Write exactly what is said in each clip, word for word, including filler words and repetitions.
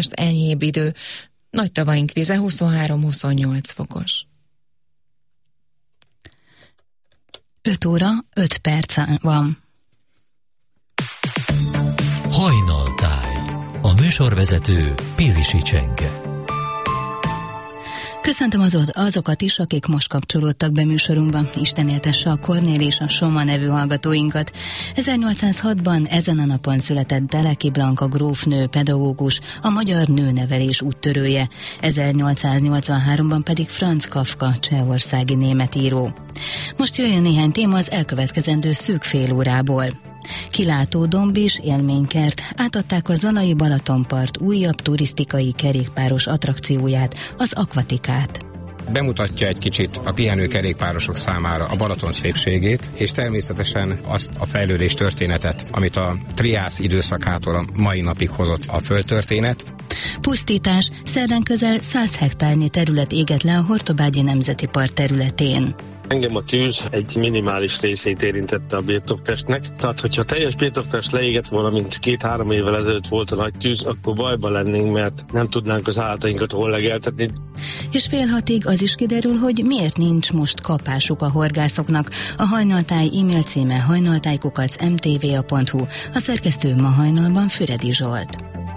képest enyhébb idő. Nagy tavaink vize huszonhárom-huszonnyolc fokos. öt óra, öt perc van. Hajnaltáj. A műsorvezető Pilisi Csenge. Köszöntöm azot, azokat is, akik most kapcsolódtak be műsorunkba. Isten éltesse a Kornél és a Soma nevű hallgatóinkat. ezernyolcszázhatban ezen a napon született Deleki Blanka grófnő, pedagógus, a magyar nőnevelés úttörője. ezernyolcszáznyolcvanháromban pedig Franz Kafka, csehországi német író. Most jöjjön néhány téma az elkövetkezendő szűk fél órából. Kilátódomb és élménykert, átadták a Zalai Balatonpart újabb turisztikai kerékpáros attrakcióját, az Akvatikát. Bemutatja egy kicsit a pihenő kerékpárosok számára a Balaton szépségét, és természetesen azt a fejlődés történetet, amit a triász időszakától a mai napig hozott a földtörténet. Pusztítás, szerdán közel száz hektárnyi terület égett le a Hortobágyi Nemzeti Park területén. Engem a tűz egy minimális részét érintette a birtoktestnek, tehát hogyha teljes birtoktest leégett volna, mint két-három évvel ezelőtt volt a nagy tűz, akkor bajba lennénk, mert nem tudnánk az állatainkat hol legeltetni. És fél hatig az is kiderül, hogy miért nincs most kapásuk a horgászoknak. A Hajnaltáj e-mail címe hajnaltájkukac em té vé á pont hu, a szerkesztő ma hajnalban Füredi Zsolt.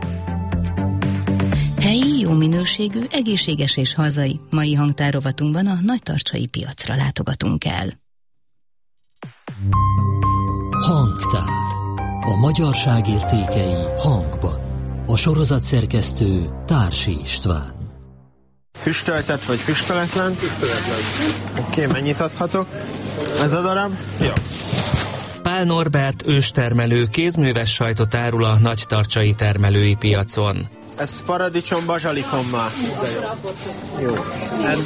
Helyi, jó minőségű, egészséges és hazai. Mai hangtárovatunkban a nagytarcsai piacra látogatunk el. Hangtár. A magyarság értékei hangban. A sorozat szerkesztő Társi István. Füstöltet vagy füstöletlen? Füstöletlen. Oké, okay, mennyit adhatok? Ez a darab? Jó. Pál Norbert őstermelő kézműves sajtot árul a nagytarcsai termelői piacon. Ez paradicsom bazsalikommal. Jó. Jó. En...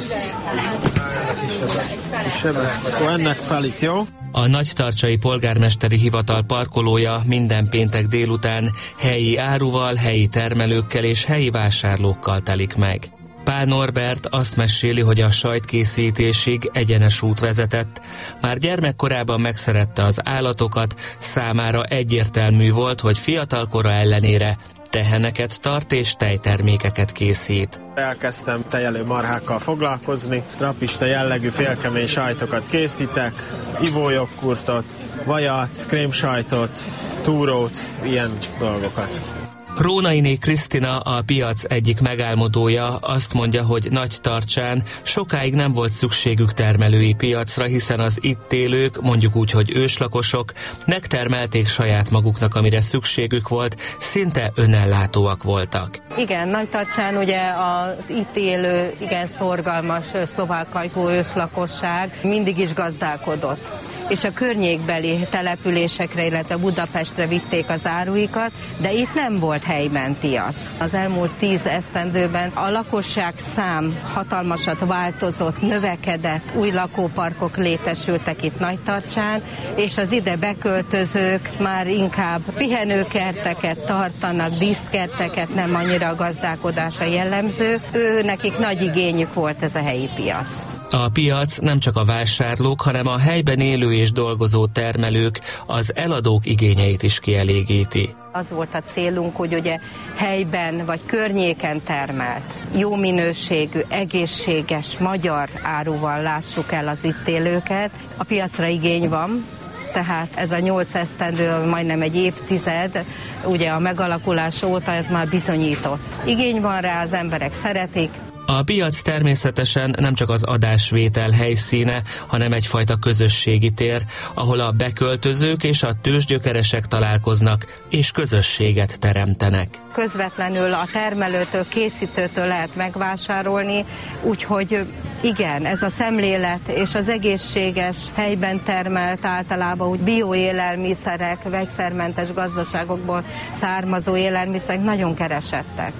Akkor ennek fel itt, jó? A nagytarcsai polgármesteri hivatal parkolója minden péntek délután helyi áruval, helyi termelőkkel és helyi vásárlókkal telik meg. Pál Norbert azt meséli, hogy a sajtkészítésig egyenes út vezetett. Már gyermekkorában megszerette az állatokat, számára egyértelmű volt, hogy fiatalkora ellenére teheneket tart és tejtermékeket készít. Elkezdtem tejelő marhákkal foglalkozni, trapista jellegű félkemény sajtokat készítek, ivójoghurtot, vajat, krémsajtot, túrót, ilyen dolgokat. Rónainé Krisztina, a piac egyik megálmodója, azt mondja, hogy Nagytarcsán sokáig nem volt szükségük termelői piacra, hiszen az itt élők, mondjuk úgy, hogy őslakosok, megtermelték saját maguknak, amire szükségük volt, szinte önellátóak voltak. Igen, Nagytarcsán ugye az itt élő, igen szorgalmas szlovákajkú őslakosság mindig is gazdálkodott, és a környékbeli településekre, illetve Budapestre vitték az áruikat, de itt nem volt helyben piac. Az elmúlt tíz esztendőben a lakosság szám hatalmasat változott, növekedett, új lakóparkok létesültek itt Nagytarcsán, és az ide beköltözők már inkább pihenőkerteket tartanak, díszkerteket, nem annyira a gazdálkodása jellemző. Ő nekik nagy igényük volt ez a helyi piac. A piac nem csak a vásárlók, hanem a helyben élő és dolgozó termelők, az eladók igényeit is kielégíti. Az volt a célunk, hogy ugye helyben vagy környéken termelt, jó minőségű, egészséges, magyar áruval lássuk el az itt élőket. A piacra igény van, tehát ez a nyolc esztendő, majdnem egy évtized, ugye a megalakulás óta ez már bizonyított. Igény van rá, az emberek szeretik. A piac természetesen nem csak az adásvétel helyszíne, hanem egyfajta közösségi tér, ahol a beköltözők és a tőzsgyökeresek találkoznak, és közösséget teremtenek. Közvetlenül a termelőtől, készítőtől lehet megvásárolni, úgyhogy igen, ez a szemlélet és az egészséges, helyben termelt, általában úgy bioélelmiszerek, vegyszermentes gazdaságokból származó élelmiszerek nagyon keresettek.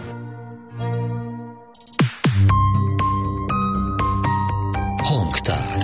Hangtár.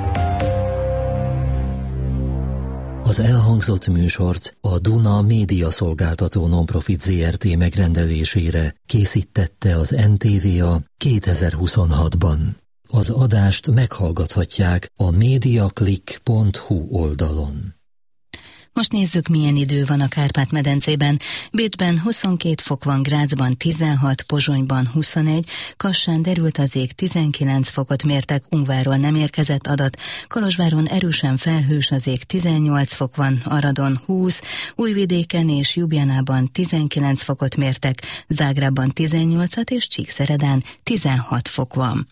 Az elhangzott műsort a Duna Média Szolgáltató Nonprofit zé er té megrendelésére készítette az en té vé á kétezer-huszonhatban. Az adást meghallgathatják a mediaclick pont hu oldalon. Most nézzük, milyen idő van a Kárpát-medencében. Bécsben huszonkét fok van, Grazban tizenhat, Pozsonyban huszonegy, Kassán derült az ég, tizenkilenc fokot mértek, Ungvárról nem érkezett adat, Kolozsváron erősen felhős az ég, tizennyolc fok van, Aradon húsz, Újvidéken és Ljubljanában tizenkilenc fokot mértek, Zágrábban tizennyolcat és Csíkszeredán tizenhat fok van.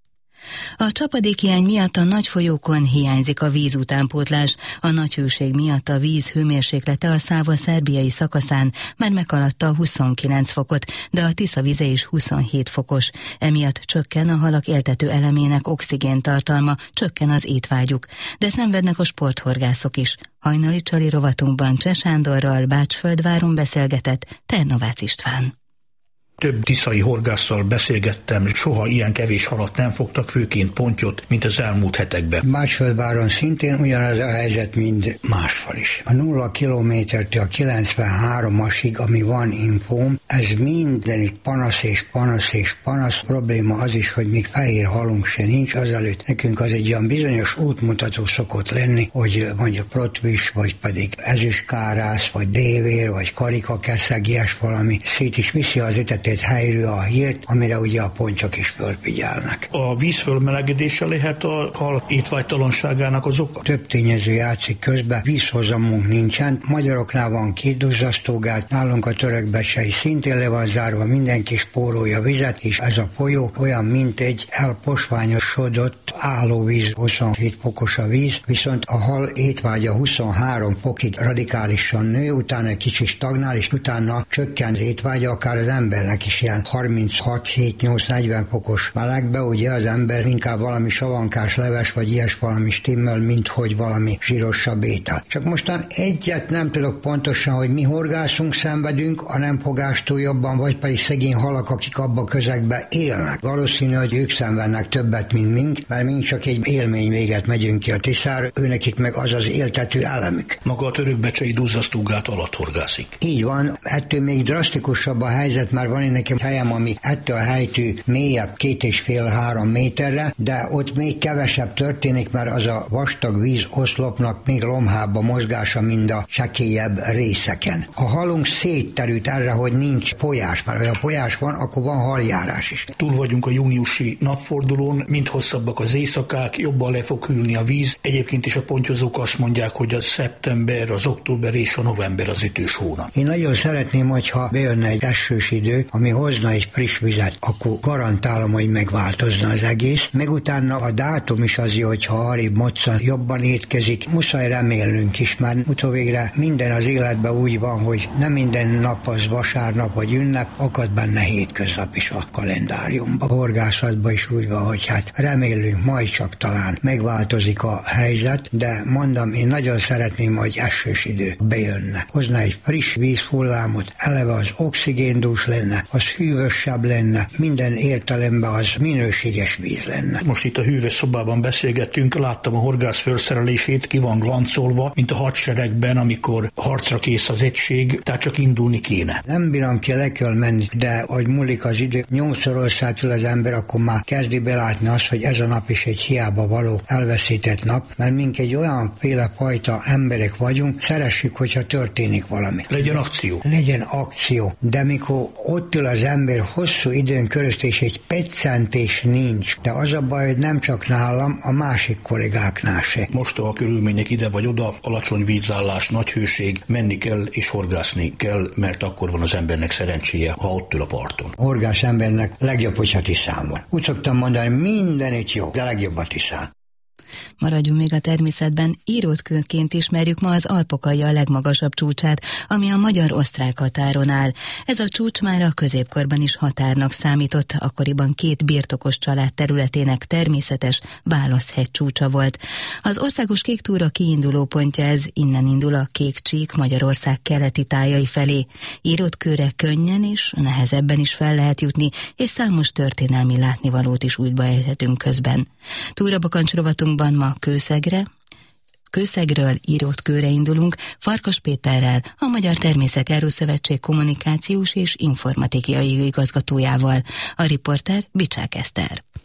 A csapadékhiány miatt a nagy folyókon hiányzik a víz utánpótlás. A nagy hőség miatt a víz hőmérséklete a Száva szerbiai szakaszán már meghaladta a huszonkilenc fokot, de a Tisza vize is huszonhét fokos. Emiatt csökken a halak éltető elemének oxigéntartalma, csökken az étvágyuk. De szenvednek a sporthorgászok is. Hajnali Csali rovatunkban Cseh Sándorral, Bácsföldváron beszélgetett Ternovácz István. Több tiszai horgásszal beszélgettem, soha ilyen kevés halat nem fogtak, főként pontyot, mint az elmúlt hetekben. Bácsföldváron szintén ugyanaz a helyzet, mint máshol is. A nulla kilométertől a kilencvenháromasig, ami van infóm, ez mindenütt panasz és panasz és panasz. Probléma az is, hogy még fehér halunk se nincs, azelőtt nekünk az egy olyan bizonyos útmutató szokott lenni, hogy mondjuk protvis, vagy pedig ezüstkárász, vagy dévér, vagy karikakeszeg, ilyes valami, szét is viszi az ütetét helyről a hírt, amire ugye a pontyok is fölfigyelnek. A víz fölmelegedése lehet a hal étvágytalanságának az oka? Több tényező játszik közben, vízhozamunk nincsen. Magyaroknál van két duzzasztógát, nálunk a törökbecsei szintén le van zárva, mindenki spórolja vizet, és ez a folyó olyan, mint egy elposványosodott állóvíz, huszonhét fokos a víz, viszont a hal étvágya huszonhárom fokig radikálisan nő, utána egy kicsit stagnál, és utána csökken az étvágya, akár az embernek is ilyen harminchat, hét, nyolc, negyven fokos melegbe, ugye az ember inkább valami savankás leves, vagy ilyes valami stimmel, mint hogy valami zsírosabb étel. Csak mostan egyet nem tudok pontosan, hogy mi horgászunk szenvedünk a nem fogástól jobban, vagy pedig szegény halak, akik abba a közegben élnek. Valószínű, hogy ők szenvednek többet, mint mink, mert mink csak egy élmény véget megyünk ki a Tiszára, őnekik meg az az éltető elemük. Maga a törökbecsei duzzasztógát alatt horgászik. Így van, ettől még drasztikusabb a helyzet, már van nekem helyem, ami ettől a helytől mélyebb, két és fél, három méterre, de ott még kevesebb történik, mert az a vastag víz oszlopnak még lomhább a mozgása, mint a csekélyebb részeken. A halunk szétterült erre, hogy nincs folyás, mert ha a folyás van, akkor van haljárás is. Túl vagyunk a júniusi napfordulón, mint hosszabbak az éjszakák, jobban le fog hűlni a víz. Egyébként is a pontyozók azt mondják, hogy a szeptember, az október és a november az ütős hónap. Én nagyon szeretném, hogyha bejönne egy esős idő, ami hozna egy friss vizet, akkor garantálom, hogy megváltozna az egész. Meg utána a dátum is az jó, hogyha arrébb moccan jobban étkezik. Muszáj remélnünk is, mert utóvégre minden az életben úgy van, hogy nem minden nap az vasárnap vagy ünnep, akad benne hétköznap is a kalendáriumban. A horgászatban is úgy van, hogy hát remélünk, majd csak talán megváltozik a helyzet, de mondom, én nagyon szeretném, hogy esős idő bejönne. Hozna egy friss vízhullámot, eleve az oxigéndús lenne, az hűvösebb lenne, minden értelemben az minőséges víz lenne. Most itt a hűvös szobában beszélgettünk, láttam a horgász felszerelését, ki van glancolva, mint a hadseregben, amikor harcra kész az egység, tehát csak indulni kéne. Nem bírom ki, le kell menni, de ahogy múlik az idő, nyolcszor orszátul az ember, akkor már kezdi belátni azt, hogy ez a nap is egy hiába való elveszített nap, mert mink egy olyan féle fajta emberek vagyunk, szeressük, hogyha történik valami. Legyen akció. Legyen akció, de mikor ott ül az ember hosszú időn körözött, és egy peccentés nincs, de az a baj, hogy nem csak nálam, a másik kollégáknál se. Most a körülmények ide vagy oda, alacsony vízállás, nagy hőség, menni kell és horgászni kell, mert akkor van az embernek szerencséje, ha ott ül a parton. A horgász embernek legjobb, hogyha Tiszán van. Úgy szoktam mondani, mindenütt jó, de legjobb a Tiszán. Maradjunk még a természetben, írótkőként ismerjük ma az Alpokalja a legmagasabb csúcsát, ami a magyar-osztrák határon áll. Ez a csúcs már a középkorban is határnak számított, akkoriban két birtokos család területének természetes válaszhegy csúcsa volt. Az országos kék túra kiinduló pontja ez, innen indul a Kék Csík Magyarország keleti tájai felé. Írótkőre könnyen és nehezebben is fel lehet jutni, és számos történelmi látnivalót is útba ejthetünk közben. Túrabakancs rovatunkban ma Kőszegre, Kőszegről Írótkőre indulunk, Farkas Péterrel, a Magyar Természetjáró Szövetség kommunikációs és informatikai igazgatójával. A riporter Bicsák Eszter.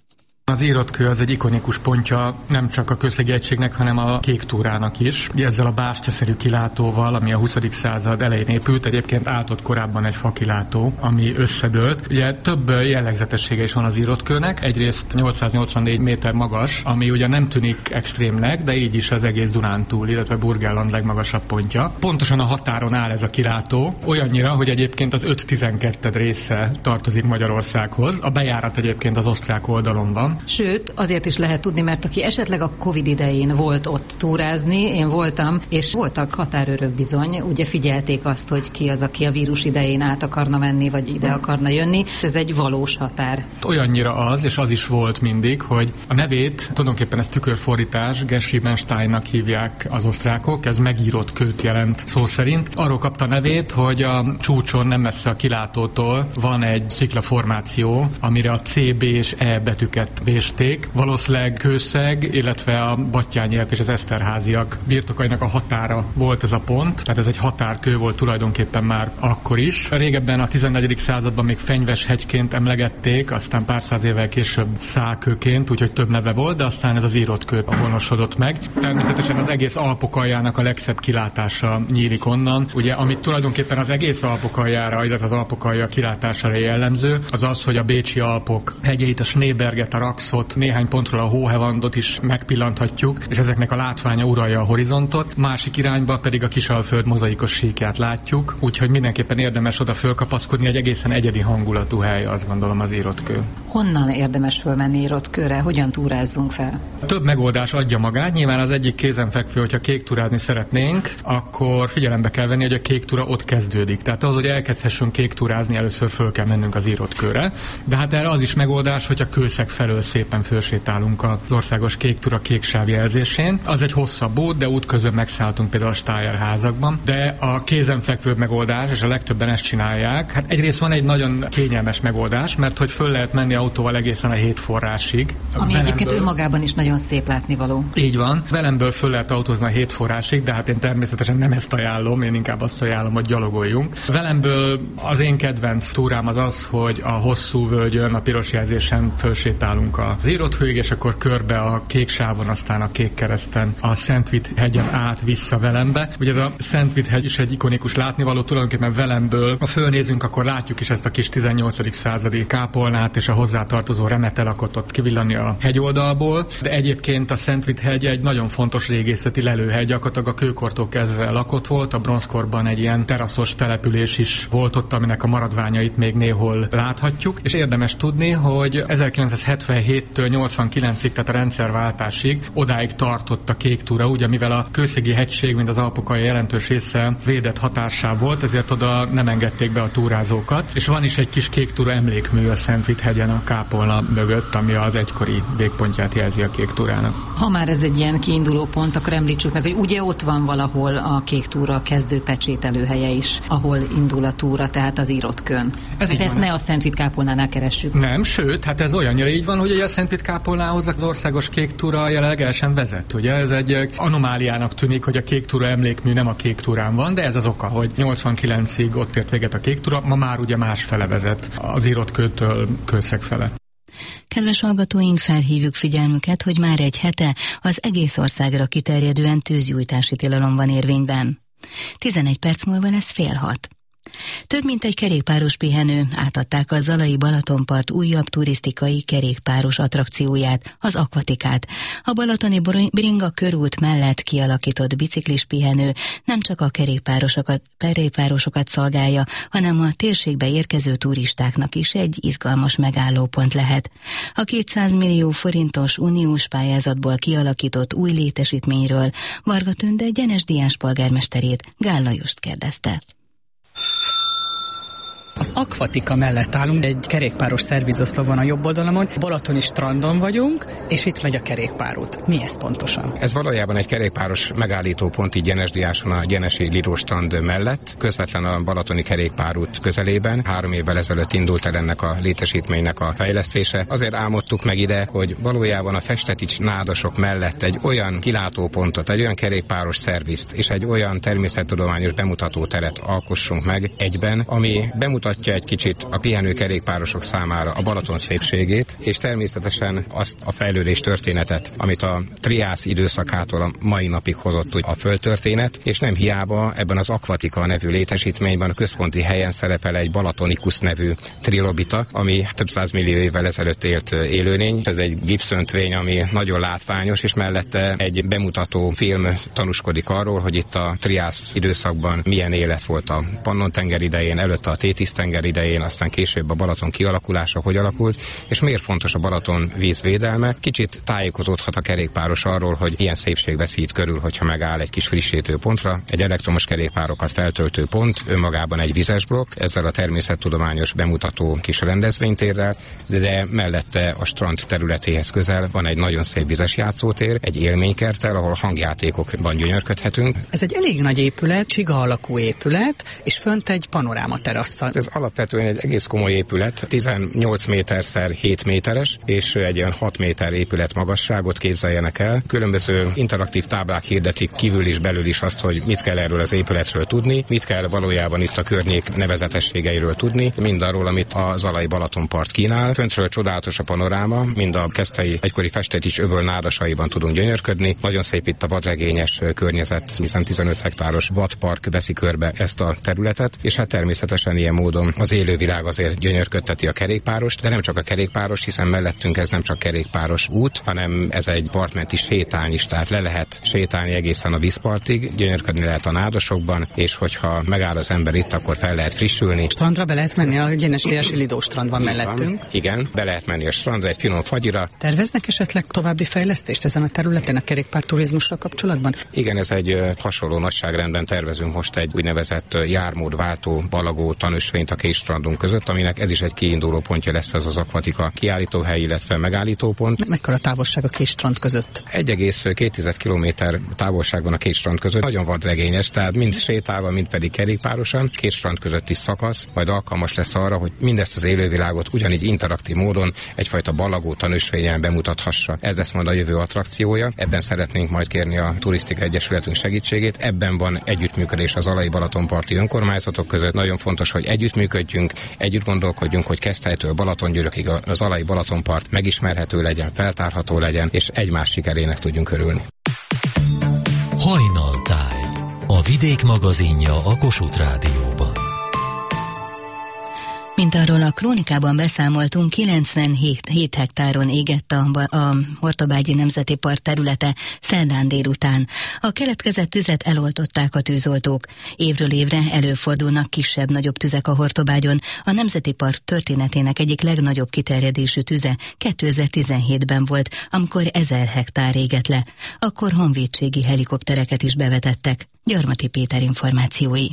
Az írott kő az egy ikonikus pontja nem csak a Kőszegi egységnek, hanem a Kék túrának is. Ezzel a bástyaszerű kilátóval, ami a huszadik század elején épült, egyébként állt ott korábban egy fakilátó, ami összedőlt. Ugye több jellegzetessége is van az írott kőnek. Egyrészt nyolcszáznyolcvannégy méter magas, ami ugye nem tűnik extrémnek, de így is az egész Dunántúl, illetve Burgenland legmagasabb pontja. Pontosan a határon áll ez a kilátó, olyannyira, hogy egyébként az öt tizenkettő része tartozik Magyarországhoz. A bejárat egyébként az osztrák oldalon van. Sőt, azért is lehet tudni, mert aki esetleg a Covid idején volt ott túrázni, én voltam, és voltak határőrök bizony, ugye figyelték azt, hogy ki az, aki a vírus idején át akarna menni, vagy ide akarna jönni. Ez egy valós határ. Olyannyira az, és az is volt mindig, hogy a nevét, tulajdonképpen ez tükörfordítás, Geschiebensteinnak hívják az osztrákok, ez megírott kőt jelent szó szerint. Arról kapta a nevét, hogy a csúcson nem messze a kilátótól van egy sziklaformáció, amire a C, B és E betűket vésték. Valószínűleg Kőszeg, illetve a Battyányiak és az Eszterháziak birtokainak a határa volt ez a pont, tehát ez egy határkő volt tulajdonképpen már akkor is. Régebben a tizennegyedik században még Fenyveshegyként emlegették, aztán pár száz évvel később Szálkőként, úgyhogy több neve volt, de aztán ez az írott kő honosodott meg. Természetesen az egész Alpok aljának a legszebb kilátása nyílik onnan. Ugye, amit tulajdonképpen az egész Alpok aljára, illetve az Alpok alja kilátására jellemző, az az, hogy a Bécsi Alpok hegyeit, a Schneeberget, a Raxot, néhány pontról a Hóhevandot is megpillanthatjuk, és ezeknek a látványa uralja a horizontot. Másik irányba pedig a Kisalföld mozaikos síkját látjuk, úgyhogy mindenképpen érdemes oda fölkapaszkodni, egy egészen egyedi hangulatú hely, azt gondolom, az írott kő. Honnan érdemes fölmenni írott kőre? Hogyan túrázzunk fel? Több megoldás adja magát. Nyilván az egyik kézenfekvő, hogyha kék túrázni szeretnénk, akkor figyelembe kell venni, hogy a kék túra ott kezdődik. Tehát ahhoz, hogy elkezdhessünk kék túrázni, először föl kell mennünk az írott kőre. De hát erre az is megoldás, hogy a Kőszeg felől szépen fölsétálunk az országos kék túra kék sáv jelzésén. Az egy hosszabb út, de útközben megszálltunk például a Stájer házakban. De a kézenfekvő megoldás, és a legtöbben ezt csinálják. Hát egyrészt van egy nagyon kényelmes megoldás, mert hogy föl lehet menni autóval egészen a Hétforrásig. Ami Velemből... egyébként önmagában is nagyon szép látnivaló. Így van. Velemből föl lehet autózni a Hétforrásig, de hát én természetesen nem ezt ajánlom, én inkább azt ajánlom, hogy gyalogoljunk. Velemből az én kedvenc túrám az az, hogy a hosszú völgyön, a piros jelzésen fölsétálunk az írott hőig, és akkor körbe a kék sávon, aztán a kék kereszten a Szentvit hegyen át vissza Velembe. Ugye ez a Szentvit hegy is egy ikonikus látnivaló, tulajdonképpen Velemből, ha fölnézünk, akkor látjuk is ezt a kis tizennyolcadik századi kápolnát és a hozzátartozó remetelakot ott kivillanni a hegyoldalból, de egyébként a Szentvit hegy egy nagyon fontos régészeti lelőhely, gyakorlatilag a kőkortól kezdve lakott volt, a bronzkorban egy ilyen teraszos település is volt ott, aminek a maradványait még néhol láthatjuk, és érdemes tudni, hogy ezerkilencszázhetvenhéttől nyolcvankilencig, tehát a rendszerváltásig odáig tartott a kék túra, ugye mivel a Kőszegi hegység, mint az Alpok alja jelentős része védett határsáv volt, ezért oda nem engedték be a túrázókat, és van is egy kis kék túra emlékmű a Szentvit hegyen a kápolna mögött, ami az egykori végpontját jelzi a kék túrának. Ha már ez egy ilyen kiinduló pont, akkor említsük meg, hogy ugye ott van valahol a kék túra kezdő pecsételőhelye is, ahol indul a túra, tehát az írott kőn. Ez hát ezt van. Ne a Szentvit kápolnánál keressük. Nem, sőt, hát ez olyannyira így van, hogy a Szentvit kápolnához az országos kék túra jelenleg el sem vezet. Ugye ez egy anomáliának tűnik, hogy a kék túra emlékmű nem a kék túrán van, de ez az oka, hogy nyolcvankilencig ott ért véget a kék túra, ma már ugye más fele vezet, az írott kőtől Kőszeg fele. Kedves hallgatóink, felhívjuk figyelmüket, hogy már egy hete az egész országra kiterjedően tűzgyújtási tilalom van érvényben. tizenegy perc múlva lesz fél hat. Több mint egy kerékpáros pihenő, átadták a Zalai Balatonpart újabb turisztikai kerékpáros attrakcióját, az Akvatikát. A balatoni Bringa körút mellett kialakított biciklis pihenő nem csak a kerékpárosokat, kerékpárosokat szolgálja, hanem a térségbe érkező turistáknak is egy izgalmas megállópont lehet. A kétszáz millió forintos uniós pályázatból kialakított új létesítményről Varga Tünde Gyenes Diás polgármesterét, Gál Lajost kérdezte. Az Akvatika mellett állunk, egy kerékpáros szervizoszlop van a jobb oldalamon, balatoni strandon vagyunk, és itt megy a kerékpárút. Mi ez pontosan? Ez valójában egy kerékpáros megállítópont így Gyenes-Diáson a Gyenesi Liróstrand mellett, közvetlen a balatoni kerékpárút közelében. Három évvel ezelőtt indult el ennek a létesítménynek a fejlesztése. Azért álmodtuk meg ide, hogy valójában a Festetics nádasok mellett egy olyan kilátópontot, egy olyan kerékpáros szervizt és egy olyan természettudományos bemutató teret alkossunk meg egyben, ami bemutató bemutatja egy kicsit a pihenő kerékpárosok számára a Balaton szépségét, és természetesen azt a fejlődés történetet, amit a triász időszakától a mai napig hozott a földtörténet, és nem hiába ebben az Aquatica nevű létesítményben a központi helyen szerepel egy Balatonicus nevű trilobita, ami több száz millió évvel ezelőtt élt élőlény. Ez egy gipszöntvény, ami nagyon látványos, és mellette egy bemutató film tanúskodik arról, hogy itt a triász időszakban milyen élet volt a Pannon-tenger idején, előtte a Tétisz-tenger idején, aztán később a Balaton kialakulása hogy alakult, és miért fontos a Balaton vízvédelme. Kicsit tájékozódhat a kerékpáros arról, hogy ilyen szépség veszi itt körül, hogyha megáll egy kis frissítő pontra. Egy elektromos kerékpárokat feltöltő pont, önmagában egy vizes blokk, ezzel a természettudományos bemutató kis rendezvénytérrel, de, de mellette a strand területéhez közel van egy nagyon szép vizes játszótér, egy élménykerttel, ahol hangjátékokban gyönyörködhetünk. Ez egy elég nagy épület, csiga alakú épület, és fönt egy panoráma terasszal. Ez alapvetően egy egész komoly épület, tizennyolc méterszer hét méteres, és egy olyan hat méter épület magasságot képzeljenek el. Különböző interaktív táblák hirdetik kívül is, belül is azt, hogy mit kell erről az épületről tudni, mit kell valójában itt a környék nevezetességeiről tudni, mindarról, amit a Zalai Balatonpart kínál. Föntről csodálatos a panoráma, mind a Keszthelyi egykori Festetics öböl nádasaiban tudunk gyönyörködni. Nagyon szép itt a vadregényes környezet, hiszen tizenöt hektáros vadpark veszi körbe ezt a területet, és hát természetesen ilyen módon az élővilág azért gyönyörködteti a kerékpárost, de nem csak a kerékpáros, hiszen mellettünk ez nem csak kerékpáros út, hanem ez egy partmenti sétány is, tehát le lehet sétálni egészen a vízpartig, gyönyörködni lehet a nádasokban, és hogyha megáll az ember itt, akkor fel lehet frissülni. Strandra be lehet menni, a Gyenes-Dési Lidó strand van mellettünk. Igen, be lehet menni a strandra, egy finom fagyira. Terveznek esetleg további fejlesztést ezen a területen a kerékpárturizmusra kapcsolatban? Igen, ez egy hasonló nagyságrendben tervezünk most egy úgynevezett jármódváltó balagó tanösvényt a két strandunk között, aminek ez is egy kiinduló pontja lesz, ez az Aquatica kiállítóhely, illetve megállítópont. Mekkora távolság a két strand között? egy egész két kilométer távolságban a két strand között. Nagyon vadregényes, tehát mind sétálva, mind pedig kerékpárosan. Két strand közötti szakasz majd alkalmas lesz arra, hogy mindezt az élővilágot ugyanígy interaktív módon egyfajta balagó tanösvényen bemutathassa. Ez lesz majd a jövő attrakciója. Ebben szeretnénk majd kérni a Turisztika Egyesületünk segítségét. Ebben van együttműködés az Zalai Balatonparti önkormányzatok között. Nagyon fontos, hogy együttműködjünk, együtt gondolkodjunk, hogy Keszthelytől Balatongyörökig a Zalai Balatonpart megismerhető legyen, feltárható legyen, és egymás sikerének tudjunk örülni. Hajnaltáj, a Vidék magazinja a Kossuth Rádióban. Mint arról a krónikában beszámoltunk, kilencvenhét hektáron égett a, a Hortobágyi Nemzeti Park területe szerdán délután. A keletkezett tüzet eloltották a tűzoltók. Évről évre előfordulnak kisebb-nagyobb tüzek a Hortobágyon. A Nemzeti Park történetének egyik legnagyobb kiterjedésű tüze kétezer-tizenhétben volt, amikor ezer hektár égett le. Akkor honvédségi helikoptereket is bevetettek. Gyarmati Péter információi.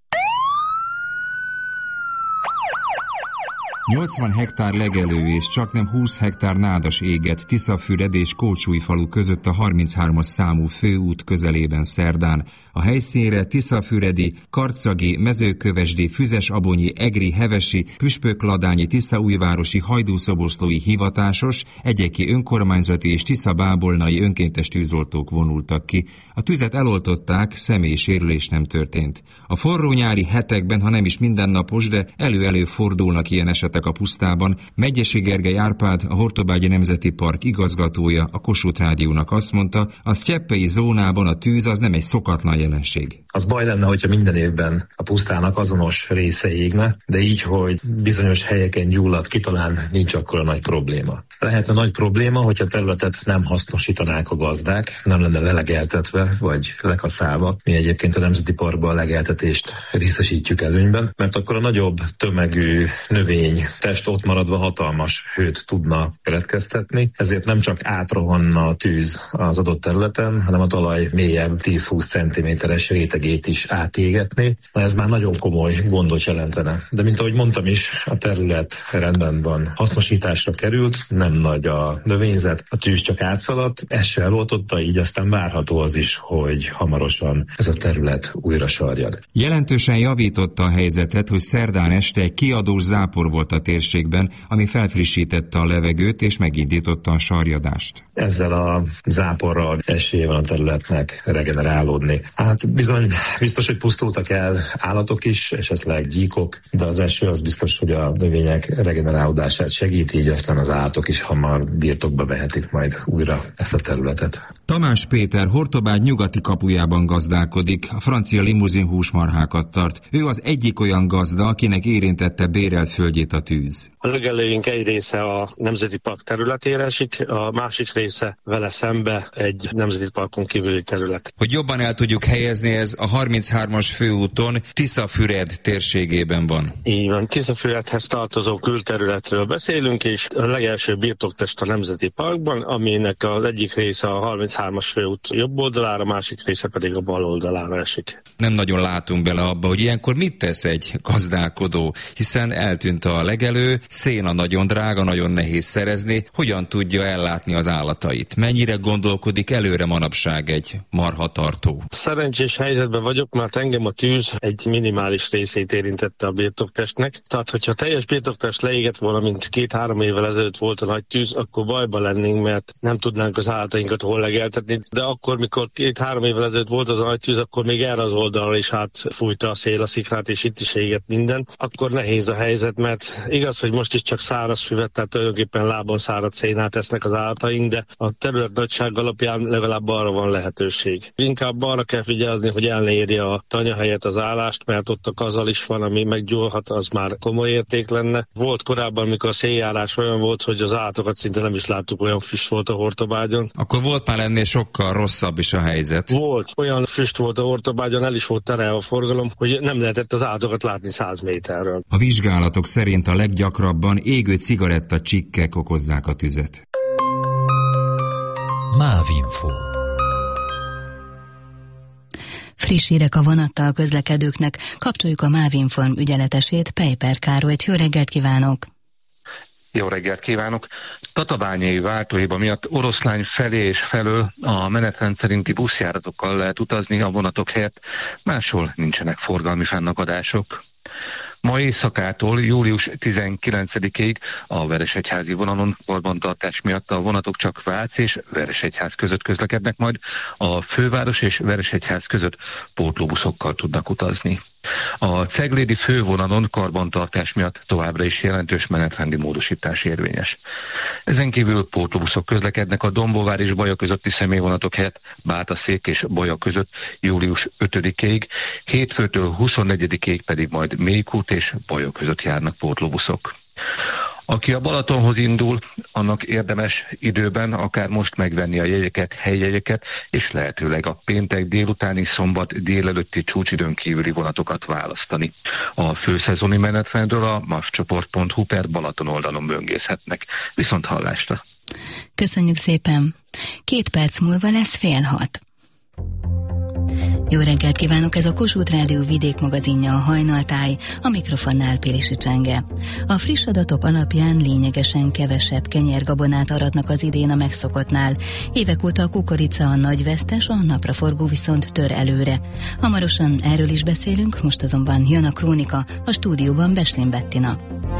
nyolcvan hektár legelő és csaknem húsz hektár nádas égett Tiszafüred és Kócsújfalu között a harminchármas számú főút közelében szerdán. A helyszínre Tiszafüredi, Karcagi, Mezőkövesdi, Füzesabonyi, Egri, Hevesi, Püspökladányi, Tiszaújvárosi, Hajdúszoboszlói hivatásos, Egyeki önkormányzati és Tiszabábolnai önkéntes tűzoltók vonultak ki. A tüzet eloltották, személyi sérülés nem történt. A forró nyári hetekben, ha nem is mindennapos, de elő-elő fordulnak ilyen esetek a pusztában. Megyesi Gergely Árpád, a Hortobágyi Nemzeti Park igazgatója a Kossuth Rádiónak azt mondta, a sztyeppei zónában a tűz az nem egy szokatlan jelenség. Az baj lenne, hogyha minden évben a pusztának azonos része égne, de így, hogy bizonyos helyeken gyullad ki, talán nincs akkora nagy probléma. Lehetne nagy probléma, hogyha a területet nem hasznosítanák a gazdák, nem lenne lelegeltetve vagy lekaszálva. Mi egyébként a Nemzeti Parkban a legeltetést részesítjük előnyben, mert akkor a nagyobb tömegű növény test ott maradva hatalmas hőt tudna keletkeztetni, ezért nem csak átrohanna a tűz az adott területen, hanem a talaj mélyebb tíz-húsz centiméteres rétegét is átégetni. Na ez már nagyon komoly gondot jelentene. De mint ahogy mondtam is, a terület rendben van. Hasznosításra került, nem nagy a növényzet, a tűz csak átszaladt, ez se eloltotta, így aztán várható az is, hogy hamarosan ez a terület újra sarjad. Jelentősen javította a helyzetet, hogy szerdán este egy kiadós zápor volt volt a térségben, ami felfrissítette a levegőt és megindította a sarjadást. Ezzel a záporral esélye van a területnek regenerálódni. Hát bizony, biztos, hogy pusztultak el állatok is, esetleg gyíkok, de az eső az biztos, hogy a növények regenerálódását segíti, így aztán az állatok is hamar birtokba vehetik majd újra ezt a területet. Tamás Péter Hortobágy nyugati kapujában gazdálkodik, a francia limuzin húsmarhákat tart. Ő az egyik olyan gazda, akinek érintette bérelt földjét a tűz. A legelőink egy része a Nemzeti Park területére esik, a másik része vele szembe egy Nemzeti Parkon kívüli terület. Hogy jobban el tudjuk helyezni, ez a harminchármas főúton Tiszafüred térségében van. Így van, Tiszafüredhez tartozó külterületről beszélünk, és a legelső birtoktest a Nemzeti Parkban, aminek az egyik része a harminchármas főút jobb oldalára, a másik része pedig a bal oldalára esik. Nem nagyon látunk bele abba, hogy ilyenkor mit tesz egy gazdálkodó, hiszen eltűnt a legelő, széna nagyon drága, nagyon nehéz szerezni, hogyan tudja ellátni az állatait? Mennyire gondolkodik előre manapság egy marhatartó? Szerencsés helyzetben vagyok, mert engem a tűz egy minimális részét érintette a birtoktestnek. Tehát, hogyha teljes birtoktest leégett volna, mint két-három évvel ezelőtt volt a nagy tűz, akkor bajba lennénk, mert nem tudnánk az állatainkat hol legeltetni. De akkor, mikor két-három évvel ezelőtt volt az a nagy tűz, akkor még erre az oldalra is átfújta a szél a szikrát, és itt is égett minden. Akkor nehéz a helyzet, mert igaz, hogy most is csak száraz füvet, tehát tulajdonképpen lábon száradt szénát esznek az állataink, de a terület nagyság alapján legalább arra van lehetőség. Inkább arra kell figyelni, hogy el ne érje a tanyahelyet, az állást, mert ott a kazal is van, ami meggyúlhat, az már komoly érték lenne. Volt korábban, amikor a széljárás olyan volt, hogy az állatokat szinte nem is láttuk, olyan füst volt a Hortobágyon. Akkor volt már ennél sokkal rosszabb is a helyzet. Volt, olyan füst volt a Hortobágyon, el is volt terelve a forgalom, hogy nem lehetett az állatokat látni száz méterről. A vizsgálatok szerint a leggyakrabban égő cigaretta csikkek okozzák a tüzet. Mávinfo. Friss hírek a vonattal közlekedőknek. Kapcsoljuk a Mávinform ügyeletesét, Pejper Károlyt. Jó reggelt kívánok! Jó reggelt kívánok! Tatabányai váltóhiba miatt Oroszlány felé és felől a menetrend szerinti buszjáratokkal lehet utazni a vonatok helyett, máshol nincsenek forgalmi fennakadások. Ma éjszakától július tizenkilencedikéig a Veresegyházi vonalon karbantartás miatt a vonatok csak Vác és Veresegyház között közlekednek, majd a főváros és Veresegyház között pótlóbuszokkal tudnak utazni. A ceglédi fővonalon karbantartás miatt továbbra is jelentős menetrendi módosítás érvényes. Ezen kívül pótlóbuszok közlekednek a Dombóvár és Baja közötti személyvonatok helyett Bátaszék és Baja között július ötödikéig, hétfőtől huszonnegyedikéig pedig majd Mélykút és Baja között járnak pótlóbuszok. Aki a Balatonhoz indul, annak érdemes időben akár most megvenni a jegyeket, helyjegyeket, és lehetőleg a péntek délutáni, szombat délelőtti csúcsidőn kívüli vonatokat választani. A főszezoni menetrendről a mavcsoport pont hu per Balaton oldalon böngészhetnek. Viszont hallásra! Köszönjük szépen! Két perc múlva lesz fél hat. Jó reggelt kívánok, ez a Kossuth Rádió vidékmagazinja, a Hajnaltáj, a mikrofonnál Pélisi Csenge. A friss adatok alapján lényegesen kevesebb kenyérgabonát aratnak az idén a megszokottnál. Évek óta a kukorica a nagy vesztes, a napraforgó viszont tör előre. Hamarosan erről is beszélünk, most azonban jön a krónika, a stúdióban Beslin Bettina.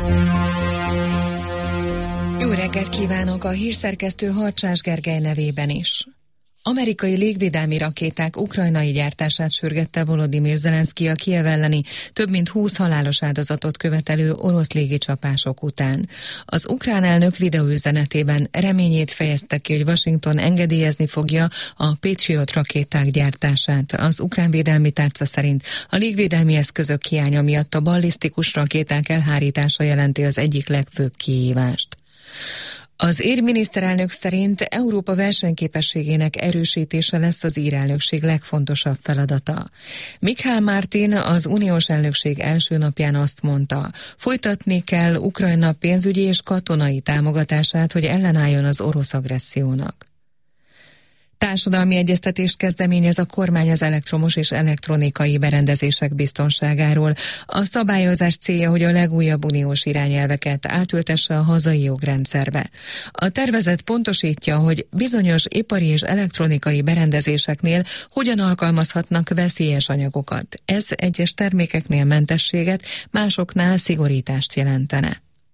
Jó reggelt kívánok, a hírszerkesztő Harcsás Gergely nevében is. Amerikai légvédelmi rakéták ukrajnai gyártását sürgette Volodymyr Zelenszky a Kijev elleni több mint húsz halálos áldozatot követelő orosz légicsapások után. Az ukrán elnök videóüzenetében reményét fejezte ki, hogy Washington engedélyezni fogja a Patriot rakéták gyártását. Az ukrán védelmi tárca szerint a légvédelmi eszközök hiánya miatt a ballisztikus rakéták elhárítása jelenti az egyik legfőbb kihívást. Az ír miniszterelnök szerint Európa versenyképességének erősítése lesz az ír elnökség legfontosabb feladata. Michael Martin az uniós elnökség első napján azt mondta, folytatni kell Ukrajna pénzügyi és katonai támogatását, hogy ellenálljon az orosz agressziónak. Társadalmi egyeztetést kezdeményez a kormány az elektromos és elektronikai berendezések biztonságáról. A szabályozás célja, hogy a legújabb uniós irányelveket átültesse a hazai jogrendszerbe. A tervezet pontosítja, hogy bizonyos ipari és elektronikai berendezéseknél hogyan alkalmazhatnak veszélyes anyagokat. Ez egyes termékeknél mentességet, másoknál szigorítást jelentene.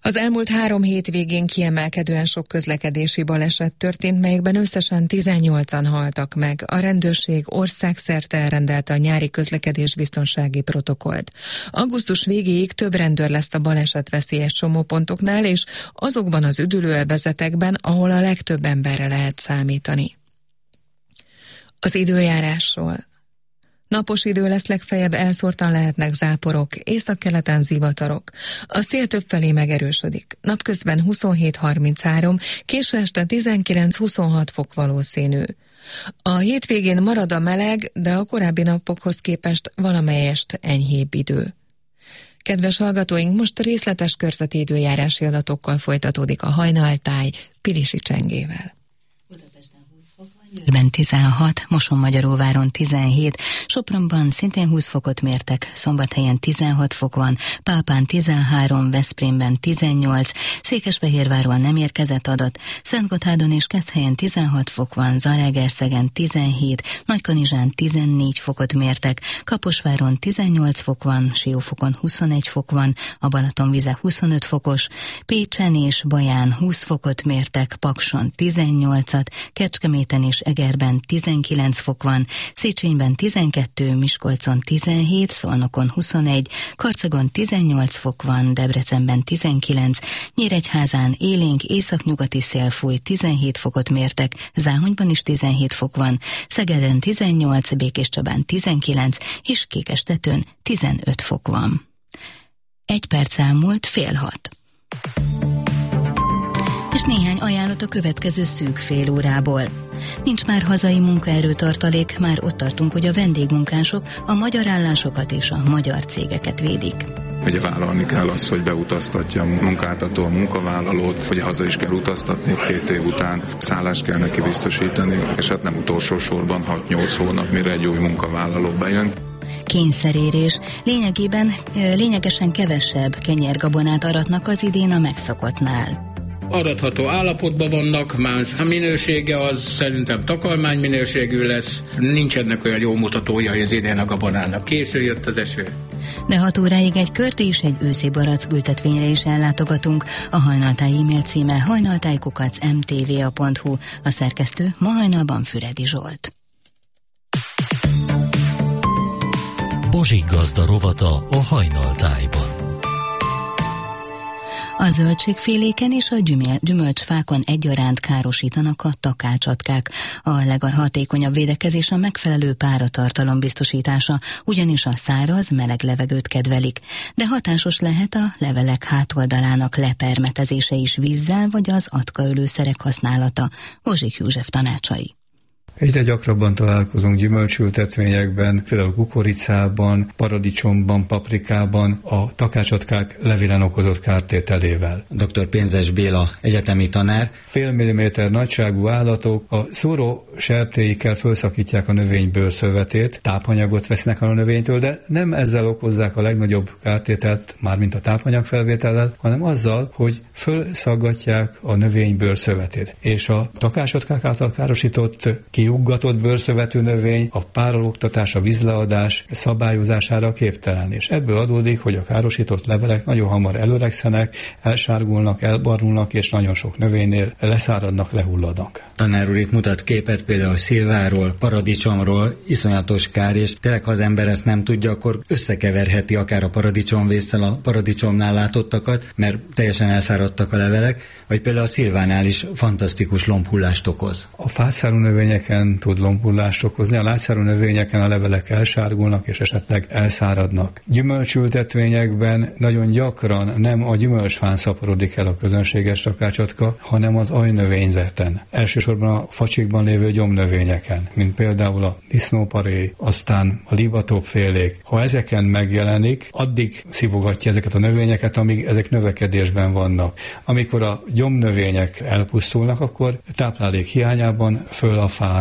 Az elmúlt három hétvégén kiemelkedően sok közlekedési baleset történt, melyekben összesen tizennyolcan haltak meg. A rendőrség országszerte elrendelte a nyári közlekedésbiztonsági protokollt. Augusztus végéig több rendőr lesz a balesetveszélyes csomópontoknál és azokban az üdülőövezetekben, ahol a legtöbb emberre lehet számítani. Az időjárásról. Napos idő lesz, legfeljebb elszórtan lehetnek záporok, északkeleten zivatarok. A szél többfelé megerősödik. Napközben huszonhét harminchárom, késő este tizenkilenc-huszonhat fok valószínű. A hétvégén marad a meleg, de a korábbi napokhoz képest valamelyest enyhébb idő. Kedves hallgatóink, most részletes körzeti időjárási adatokkal folytatódik a hajnaltáj Pilisi Csengével. Győrben tizenhat, Mosonmagyaróváron tizenhét, Sopronban szintén húsz fokot mértek, Szombathelyen tizenhat fok van, Pápán tizenhárom, Veszprémben tizennyolc, Székesfehérváron nem érkezett adat, Szentgotthádon és Keszthelyen tizenhat fok van, Zalaegerszegen tizenhét, Nagykanizsán tizennégy fokot mértek, Kaposváron tizennyolc fok van, Siófokon huszonegy fok van, a Balatonvize huszonöt fokos, Pécsen és Baján húsz fokot mértek, Pakson tizennyolcat, Kecskeméten és Egerben tizenkilenc fok van, Széchenyben tizenkettő, Miskolcon tizenhét, Szolnokon huszonegy, Karcagon tizennyolc fok van, Debrecenben tizenkilenc, Nyíregyházán élénk északnyugati szél fúj, tizenhét fokot mértek, Záhonyban is tizenhét fok van, Szegeden tizennyolc, Békéscsabán tizenkilenc és Kékestetőn tizenöt fok van. Egy perc elmúlt fél hat. És néhány ajánlat a következő szűk fél órából. Nincs már hazai munkaerőtartalék, már ott tartunk, hogy a vendégmunkások a magyar állásokat és a magyar cégeket védik. Ugye vállalni kell azt, hogy beutaztatja a munkáltató a munkavállalót, hogy haza is kell utaztatni két év után, szállást kell neki biztosítani, és hát nem utolsó sorban hat-nyolc hónap, mire egy új munkavállaló bejön. Kényszerérés. Lényegében lényegesen kevesebb kenyérgabonát aratnak az idén a megszokottnál. Aratható állapotban vannak, más a minősége az szerintem takarmány minőségű lesz, nincsenek olyan jó mutatója, hogy az idén a gabonának. Késő jött az eső. De hat óráig egy kört és egy őszi barack ültetvényre is ellátogatunk. A Hajnaltáj e-mail címe hajnaltájkukac em té vé á pont hu, a szerkesztő ma hajnalban Füredi Zsolt. Bozsik Gazda rovata a Hajnaltájban. A zöldségféléken és a gyümölcsfákon egyaránt károsítanak a takácsatkák. A leghatékonyabb védekezés a megfelelő páratartalom biztosítása, ugyanis a száraz, meleg levegőt kedvelik. De hatásos lehet a levelek hátoldalának lepermetezése is vízzel, vagy az atkaölőszerek használata. Bozsik József tanácsai. Egyre gyakrabban találkozunk gyümölcsültetvényekben, például kukoricában, paradicsomban, paprikában a takácsatkák levélen okozott kártételével. dr. Pénzes Béla, egyetemi tanár. Fél milliméter nagyságú állatok a szóró sertéikkel felszakítják a növény bőrszövetét, tápanyagot vesznek a növénytől, de nem ezzel okozzák a legnagyobb kártételt, mármint a tápanyagfelvétellel, hanem azzal, hogy fölszaggatják a növény bőrszövetét. És a takácsatkák által károsított kiuggatott bőrszövetű növény a párologtatás, a vízleadás szabályozására képtelen, és ebből adódik, hogy a károsított levelek nagyon hamar előregszenek, elsárgulnak, elbarnulnak, és nagyon sok növénynél leszáradnak, lehulladnak. Tanár úr itt mutat képet például szilváról, paradicsomról, iszonyatos kár, és tényleg, ha az ember ezt nem tudja, akkor összekeverheti akár a paradicsomvésszel a paradicsomnál látottakat, mert teljesen elszáradtak a levelek, vagy például a szilvánál is fantasztikus lombhullást okoz. A fászárú növényeken tud lombhullást okozni, a lágyszárú növényeken a levelek elsárgulnak és esetleg elszáradnak. Gyümölcsültetvényekben nagyon gyakran nem a gyümölcsfán szaporodik el a közönséges takácsatka, hanem az ajnövényzeten. Elsősorban a facsikban lévő gyomnövényeken, mint például a disznóparé, aztán a libatopfélék. Ha ezeken megjelenik, addig szivogatja ezeket a növényeket, amíg ezek növekedésben vannak. Amikor a gyomnövények elpusztulnak, akkor táplálék hiányában föl a fára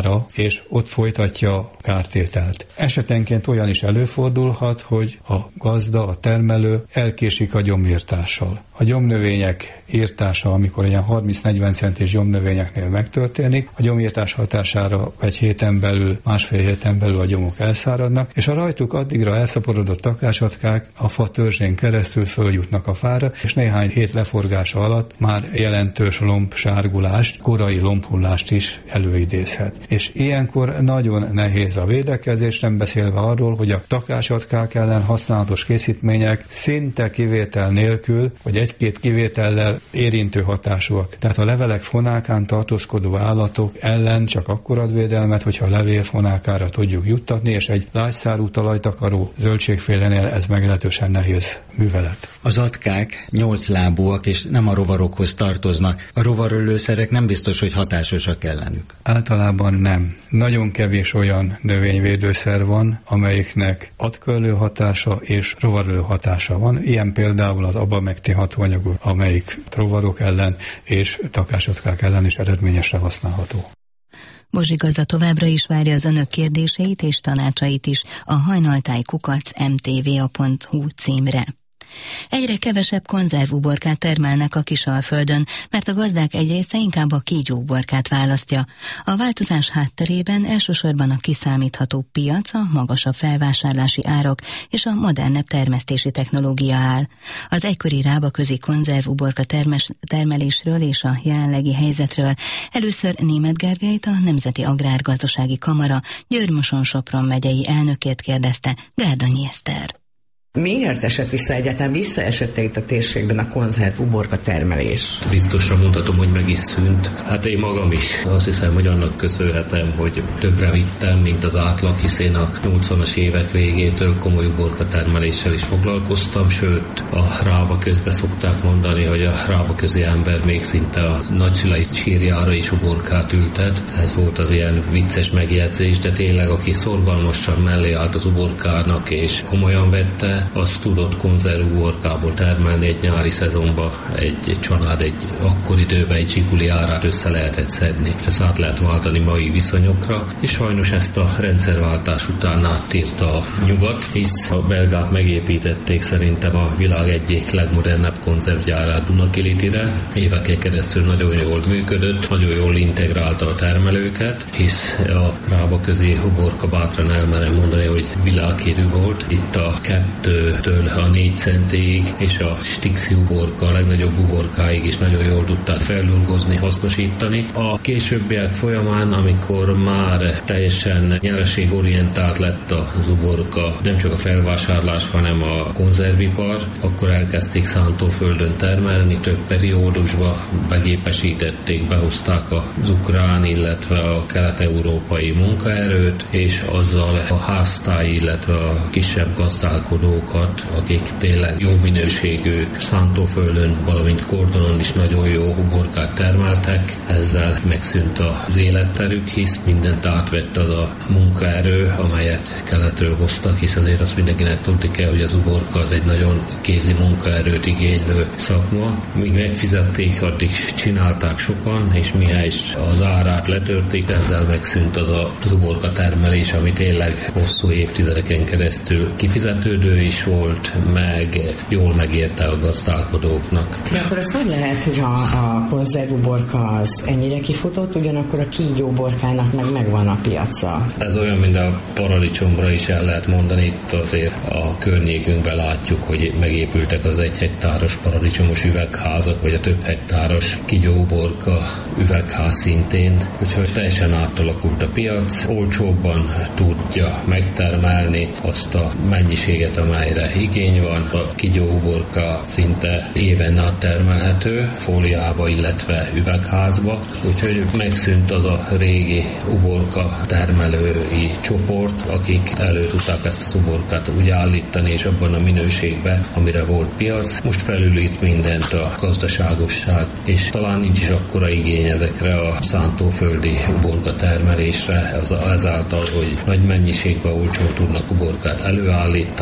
fatára, és ott folytatja a kártételt. Esetenként olyan is előfordulhat, hogy a gazda, a termelő elkésik a gyomírtással. A gyomnövények írtása, amikor ilyen harminc-negyven centis gyomnövényeknél megtörténik, a gyomírtás hatására egy héten belül, másfél héten belül a gyomok elszáradnak, és a rajtuk addigra elszaporodott takácsatkák a fa törzsén keresztül följutnak a fára, és néhány hét leforgása alatt már jelentős lombsárgulást, korai lombhullást is előidézhet. És ilyenkor nagyon nehéz a védekezés, nem beszélve arról, hogy a takácsatkák ellen használatos készítmények szinte kivétel nélkül, vagy egy-két kivétellel érintő hatásúak. Tehát a levelek fonákán tartózkodó állatok ellen csak akkor ad védelmet, hogyha a levél fonákára tudjuk juttatni, és egy lágyszárú talajtakaró zöldségfélenél ez meglehetősen nehéz művelet. Az atkák nyolclábúak és nem a rovarokhoz tartoznak. A rovarölőszerek nem biztos, hogy hatásosak ellenük. Általában nem. Nagyon kevés olyan növényvédőszer van, amelyiknek atkölő hatása és rovarölő hatása van. Ilyen például az abamektin hatóanyagú, amelyik rovarok ellen és takácsatkák ellen is eredményesre használható. Bozsi gazda továbbra is várja az önök kérdéseit és tanácsait is a hajnaltáj kukac em té vé á pont hú címre. Egyre kevesebb konzervuborkát termelnek a Kisalföldön, mert a gazdák egy része inkább a kígyóuborkát választja. A változás hátterében elsősorban a kiszámítható piac, a magasabb felvásárlási árak és a modernebb termesztési technológia áll. Az egykori rábaközi konzervuborka termes, termelésről és a jelenlegi helyzetről először Németh Gergelyt, a Nemzeti Agrárgazdasági Kamara Győr-Moson-Sopron megyei elnökét kérdezte Gárdonyi Eszter. Miért esett vissza egyáltalán, visszaesett itt a térségben a konzervuborka termelés? Biztosra mondhatom, hogy meg is szűnt. Hát én magam is azt hiszem, hogy annak köszönhetem, hogy többre vittem, mint az átlag, hiszen a nyolcvanas évek végétől komoly uborka termeléssel is foglalkoztam, sőt a rába közben szokták mondani, hogy a rába közi ember még szinte a nagyszülei sírjára is uborkát ültet. Ez volt az ilyen vicces megjegyzés, de tényleg aki szorgalmasan mellé állt az uborkának és komolyan vette, azt tudott konzervuborkából termelni egy nyári szezonban. Egy, egy család egy akkor időben egy zsiguli árát össze lehetett szedni. Ezt át lehet váltani mai viszonyokra, és sajnos ezt a rendszerváltás után átírta a nyugat, hisz a belgák megépítették szerintem a világ egyik legmodernebb konzervgyárát Dunakilitire. Éveken keresztül nagyon jól működött, nagyon jól integrálta a termelőket, hisz a rábaközi uborka bátran elmerem mondani, hogy világhírű volt. Itt a kettő től a négy centig, és a Stixi uborka, a legnagyobb uborkáig is nagyon jól tudták feldolgozni, hasznosítani. A későbbiek folyamán, amikor már teljesen nyereségorientált lett az uborka, nem csak a felvásárlás, hanem a konzervipar, akkor elkezdték szántóföldön termelni, több periódusba begépesítették, behozták az ukrán, illetve a kelet-európai munkaerőt, és azzal a háztáj, illetve a kisebb gazdálkodók, akik tényleg jó minőségű szántóföldön, valamint kordonon is nagyon jó uborkát termeltek. Ezzel megszűnt az életterük, hisz mindent átvett az a munkaerő, amelyet keletről hoztak, hisz azért azt mindenkinek tudni kell, hogy az uborka az egy nagyon kézi munkaerőt igénylő szakma. Míg megfizették, addig csinálták sokan, és mihely az árát letörték, ezzel megszűnt az a, az uborka termelés, ami tényleg hosszú évtizedeken keresztül kifizetődő is volt, meg jól megérte a gazdálkodóknak. De akkor az hogy lehet, hogy ha a konzervuborka az ennyire kifutott, ugyanakkor a kígyóborkának meg megvan a piaca? Ez olyan, mint a paradicsomra is el lehet mondani. Itt azért a környékünkben látjuk, hogy megépültek az egy hektáros paradicsomos üvegházak, vagy a több hektáros kígyóborka üvegház szintén. Úgyhogy teljesen átalakult a piac, olcsóbban tudja megtermelni azt a mennyiséget, amelyre igény van. A kígyóuborka szinte éven át termelhető, fóliába, illetve üvegházba, úgyhogy megszűnt az a régi uborka termelői csoport, akik elő tudták ezt az uborkát úgy állítani, és abban a minőségben, amire volt piac. Most felülít mindent a gazdaságosság, és talán nincs is akkora igény ezekre a szántóföldi uborka termelésre, az ezáltal, hogy nagy mennyiségben olcsón tudnak uborkát előállítani. Talán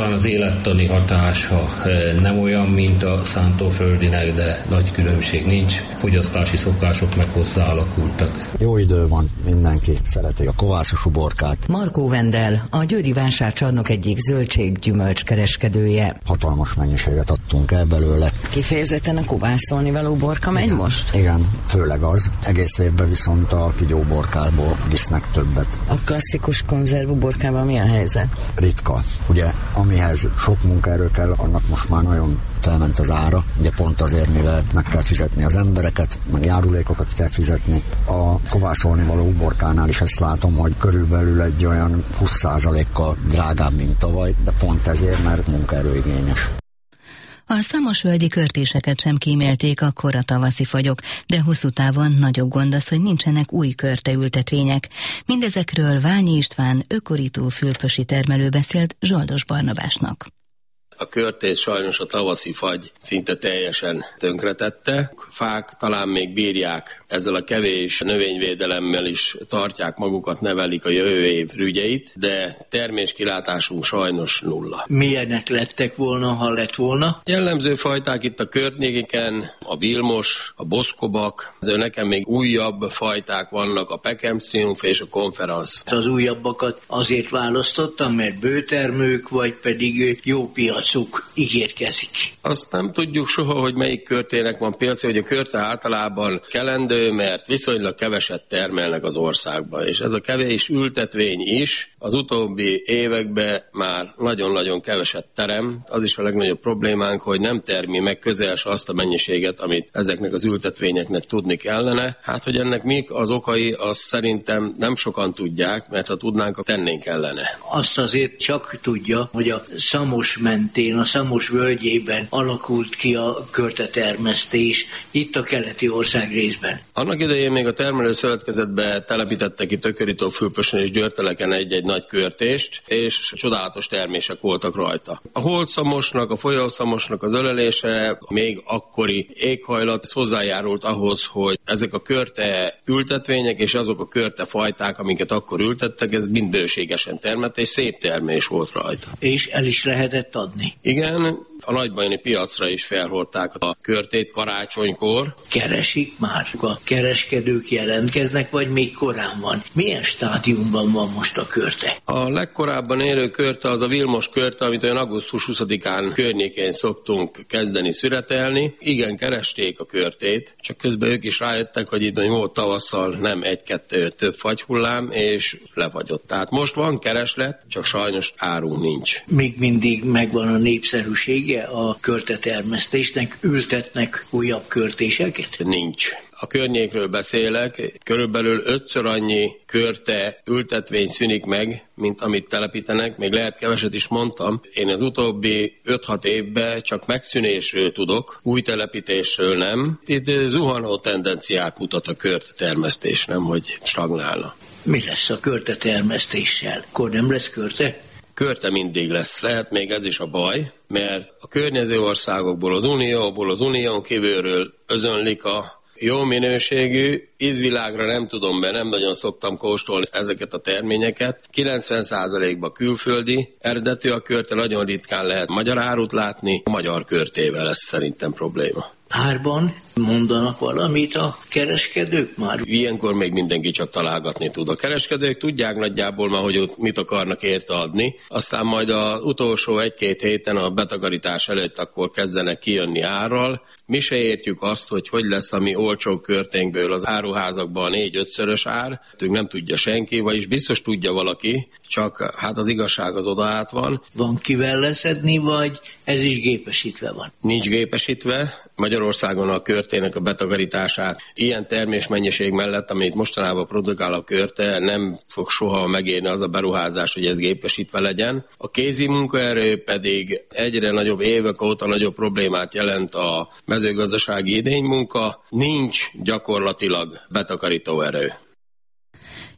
Talán az élettani hatása nem olyan, mint a szántóföldinek, de nagy különbség nincs. Fogyasztási szokások meg hozzáalakultak. Jó idő van, mindenki szereti a kovászos uborkát. Markó Vendel, a Győri Vásárcsarnok egyik zöldség-gyümölcs kereskedője. Hatalmas mennyiséget adtunk el belőle. Kifejezetten a kovászolni való uborka megy most? Igen, főleg az. Egész évben viszont a kígyóborkából visznek többet. A klasszikus konzervuborkával mi a helyzet? Ritka. Ugye, amihez sok munkaerő kell, annak most már nagyon felment az ára, ugye pont azért, mivel meg kell fizetni az embereket, meg járulékokat kell fizetni. A kovászolni való uborkánál is ezt látom, hogy körülbelül egy olyan húsz százalékkal drágább, mint tavaly, de pont ezért, mert munkaerőigényes. A szamosvölgyi körtéseket sem kímélték a kora tavaszi fagyok, de hosszú távon nagyobb gond az, hogy nincsenek új körteültetvények. Mindezekről Ványi István, ökorító fülöpösi termelő beszélt Zsoldos Barnabásnak. A körtés sajnos a tavaszi fagy szinte teljesen tönkretette. Fák talán még bírják, ezzel a kevés növényvédelemmel is tartják magukat, nevelik a jövő év rügyeit, de terméskilátásunk sajnos nulla. Milyenek lettek volna, ha lett volna? Jellemző fajták itt a környéken, a vilmos, a boszkobak, azért nekem még újabb fajták vannak, a Peckham Triumph és a Conference. Az újabbakat azért választottam, mert bőtermők, vagy pedig jó piac ígérkezik. Azt nem tudjuk soha, hogy melyik körtének van piaci, hogy a körte általában kelendő, mert viszonylag keveset termelnek az országban, és ez a kevés ültetvény is az utóbbi években már nagyon-nagyon keveset terem. Az is a legnagyobb problémánk, hogy nem termi meg közel se azt a mennyiséget, amit ezeknek az ültetvényeknek tudni kellene. Hát, hogy ennek mik az okai, azt szerintem nem sokan tudják, mert ha tudnánk, tennénk ellene. Azt azért csak tudja, hogy a Szamos mentén, a Szamos völgyében alakult ki a körtetermesztés, itt a keleti ország részben. Annak idején még a termelőszövetkezetbe telepítettek itt Ökörító-Fülöpösön és Győrteleken egy-egy nagy körtést, és csodálatos termések voltak rajta. A holdszamosnak, a folyószamosnak az ölelése, még akkori éghajlat hozzájárult ahhoz, hogy ezek a körte ültetvények és azok a körte fajták, amiket akkor ültettek, ez mind bőségesen termett, és szép termés volt rajta. És el is lehetett adni. Igen, a nagybajoni piacra is felhordták a körtét karácsonykor. Keresik már? A kereskedők jelentkeznek, vagy még korán van? Milyen stádiumban van most a körte? A legkorábban érő körte az a Vilmos körte, amit olyan augusztus huszadikán környékén szoktunk kezdeni szüretelni. Igen, keresték a körtét, csak közben ők is rájöttek, hogy itt volt tavasszal nem egy-kettő több fagyhullám, és lefagyott. Tehát most van kereslet, csak sajnos árunk nincs. Még mindig megvan a népszerűsége a körtetermesztésnek, ültetnek újabb körtéseket? Nincs. A környékről beszélek, körülbelül ötször annyi körte ültetvény szűnik meg, mint amit telepítenek, még lehet keveset is mondtam. Én az utóbbi öt-hat évben csak megszűnésről tudok, új telepítésről nem. Itt zuhanó tendenciát mutat a körtetermesztés, nem hogy stagnálna. Mi lesz a körtetermesztéssel? Akkor nem lesz körte? Körte mindig lesz. Lehet még ez is a baj, mert a környező országokból, az Unióból, az Unión kívülről özönlik a jó minőségű, ízvilágra nem tudom be, nem nagyon szoktam kóstolni ezeket a terményeket. kilencven százalékban külföldi eredetű a körte, nagyon ritkán lehet magyar árut látni, a magyar körtével lesz szerintem probléma. Árban mondanak valamit a kereskedők már? Ilyenkor még mindenki csak találgatni tud. A kereskedők tudják nagyjából már, hogy mit akarnak érte adni, aztán majd az utolsó egy-két héten a betakarítás előtt akkor kezdenek kijönni árral. Mi se értjük azt, hogy hogy lesz a mi olcsó körténkből az áruházakban a négy-ötszörös ár. Tőlünk nem tudja senki, vagyis biztos tudja valaki, csak hát az igazság az oda át van. Van kivel leszedni, vagy ez is gépesítve van? Nincs gépesítve. Magyarországon a körtének a betakarítását ilyen termésmennyiség mellett, amit mostanában produkál a körte, nem fog soha megérni az a beruházás, hogy ez gépesítve legyen. A kézi munkaerő pedig egyre nagyobb évek óta nagyobb problémát jelent a mezőgazdasági idénymunka. Nincs gyakorlatilag betakarító erő.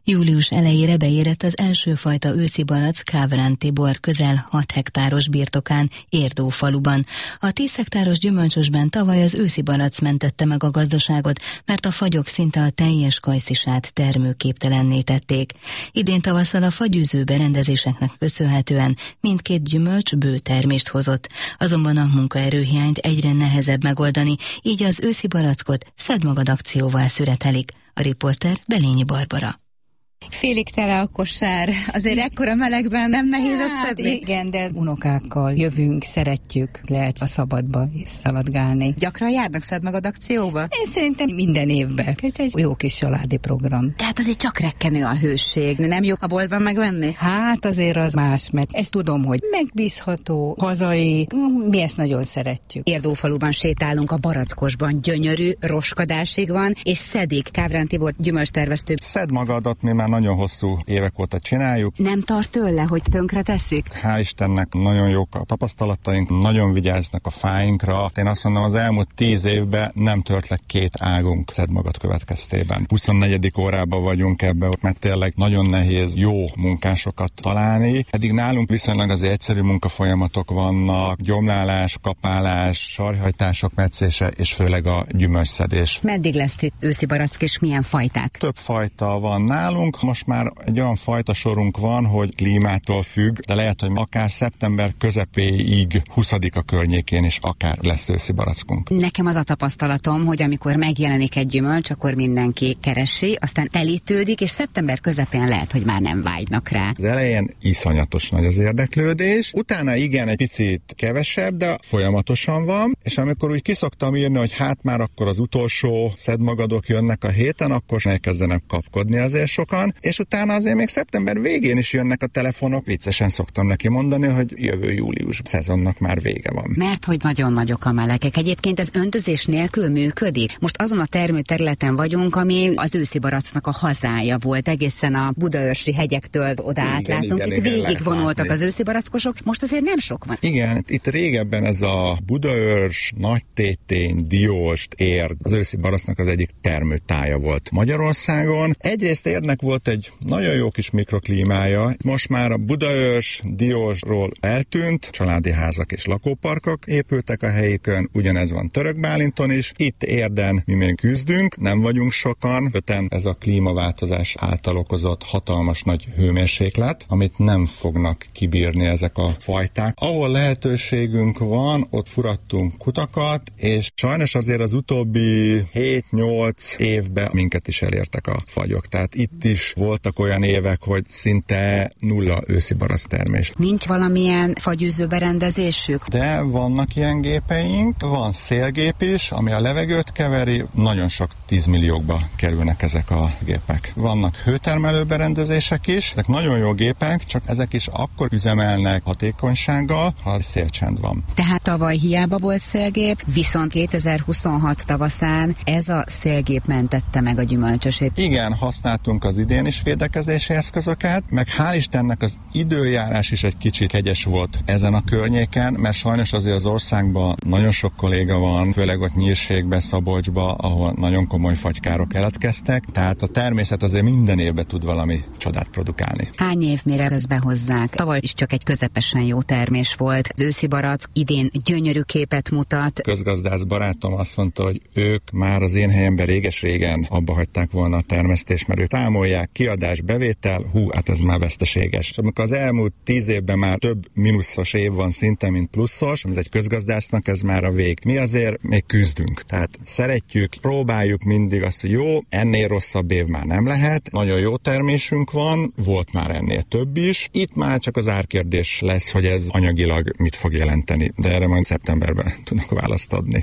Július elejére beérett az első fajta őszi barack Kávrán Tibor közel hat hektáros birtokán, Érdó faluban. A tíz hektáros gyümölcsösben tavaly az őszi barack mentette meg a gazdaságot, mert a fagyok szinte a teljes kajszisát termőképtelenné tették. Idén tavasszal a fagyűző berendezéseknek köszönhetően mindkét gyümölcs bő termést hozott. Azonban a munkaerőhiányt egyre nehezebb megoldani, így az őszi barackot Szedd magad akcióval szüretelik. A riporter Belényi Barbara. Félig tele a kosár. Azért ekkora melegben nem nehéz összedni. Hát igen, de unokákkal jövünk, szeretjük, lehet a szabadba is szaladgálni. Gyakran járnak Szedd magad akcióba? Én szerintem minden évben. Ez egy jó kis családi program. Tehát azért csak rekkenő a hőség. Nem jó a boltban megvenni? Hát azért az más, mert ezt tudom, hogy megbízható, hazai, mi ezt nagyon szeretjük. Érdófaluban sétálunk, a barackosban gyönyörű, roskadásig van, és szedik. Kávrán Tibor gyümölcstervesztő. Szedd magadat, mi már nagyon hosszú évek óta csináljuk. Nem tart tőle, hogy tönkre teszik? Hál' Istennek nagyon jók a tapasztalataink, nagyon vigyáznak a fáinkra. Én azt mondom, az elmúlt tíz évben nem tört le két águnk Szedd magad következtében. huszonnegyedik órában vagyunk ebben, mert tényleg nagyon nehéz jó munkásokat találni. Eddig nálunk viszonylag az egyszerű munkafolyamatok vannak, gyomlálás, kapálás, sarjhajtások metszése, és főleg a gyümölcsszedés. Meddig lesz itt őszi barack, és milyen fajták? Több fajta van nálunk. Most már egy olyan fajta sorunk van, hogy klímától függ, de lehet, hogy akár szeptember közepéig, huszadika környékén is akár lesz őszi barackunk. Nekem az a tapasztalatom, hogy amikor megjelenik egy gyümölcs, akkor mindenki keresi, aztán telítődik, és szeptember közepén lehet, hogy már nem vágynak rá. Az elején iszonyatos nagy az érdeklődés, utána igen, egy picit kevesebb, de folyamatosan van, és amikor úgy kiszoktam írni, hogy hát már akkor az utolsó Szedd magadok jönnek a héten, akkor elkezdenek kapkodni azért sokan, és utána azért még szeptember végén is jönnek a telefonok. Viccesen szoktam neki mondani, hogy jövő július szezonnak már vége van. Mert hogy nagyon nagyok a melegek. Egyébként ez öntözés nélkül működik. Most azon a termőterületen vagyunk, ami az őszi baracknak a hazája volt. Egészen a budaörsi hegyektől oda igen, átlátunk. Igen, itt igen, végig vonultak az őszi barackosok. Most azért nem sok van. Igen, itt régebben ez a Budaörs, Nagytétény, Dióst, Érd, az őszi baracknak az egyik termőtája volt Magyarországon. Egyrészt Érdnek volt egy nagyon jó kis mikroklímája. Most már a Budaörs, Diósról eltűnt, családi házak és lakóparkok épültek a helyükön, ugyanez van Törökbálinton is. Itt Érden mi még küzdünk, nem vagyunk sokan, öten ez a klímaváltozás által okozott hatalmas nagy hőmérséklet, amit nem fognak kibírni ezek a fajták. Ahol lehetőségünk van, ott furattunk kutakat, és sajnos azért az utóbbi hét-nyolc évben minket is elértek a fagyok. Tehát itt is voltak olyan évek, hogy szinte nulla őszi baractermés. Nincs valamilyen fagyűző berendezésük? De vannak ilyen gépeink, van szélgép is, ami a levegőt keveri, nagyon sok tízmilliókba kerülnek ezek a gépek. Vannak hőtermelő berendezések is, ezek nagyon jó gépek, csak ezek is akkor üzemelnek hatékonysággal, ha szélcsend van. Tehát tavaly hiába volt szélgép, viszont kétezer-huszonhat tavaszán ez a szélgép mentette meg a gyümölcsösét. Igen, használtunk az idén is védekezési eszközöket, meg hál' Istennek az időjárás is egy kicsit kegyes volt ezen a környéken, mert sajnos azért az országban nagyon sok kolléga van, főleg ott Nyírségbe, Szabolcsba, ahol nagyon komoly fagykárok keletkeztek, tehát a természet azért minden évben tud valami csodát produkálni. Hány év mire közbehozzák? Tavaly is csak egy közepesen jó termés volt. Az őszi barack idén gyönyörű képet mutat. Közgazdász barátom azt mondta, hogy ők már az én helyemben réges-régen abba hagyták volna a termesztést, mert ők számolják, kiadás, bevétel, hú, hát ez már veszteséges. És amikor az elmúlt tíz évben már több mínuszos év van szinte, mint pluszos, ez egy közgazdásznak ez már a vég. Mi azért még küzdünk. Tehát szeretjük, próbáljuk mindig azt, hogy jó, ennél rosszabb év már nem lehet, nagyon jó termésünk van, volt már ennél több is. Itt már csak az árkérdés lesz, hogy ez anyagilag mit fog jelenteni, de erre majd szeptemberben tudok választ adni.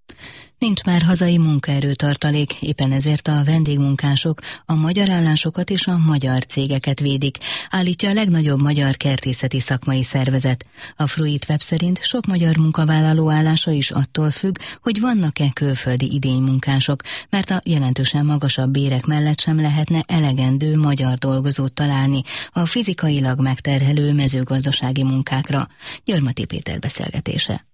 Nincs már hazai munkaerőtartalék, éppen ezért a vendégmunkások a magyar állásokat és a magyar cégeket védik, állítja a legnagyobb magyar kertészeti szakmai szervezet. A Fruit Web szerint sok magyar munkavállaló állása is attól függ, hogy vannak-e külföldi idénymunkások, mert a jelentősen magasabb bérek mellett sem lehetne elegendő magyar dolgozót találni a fizikailag megterhelő mezőgazdasági munkákra. Gyarmati Péter beszélgetése.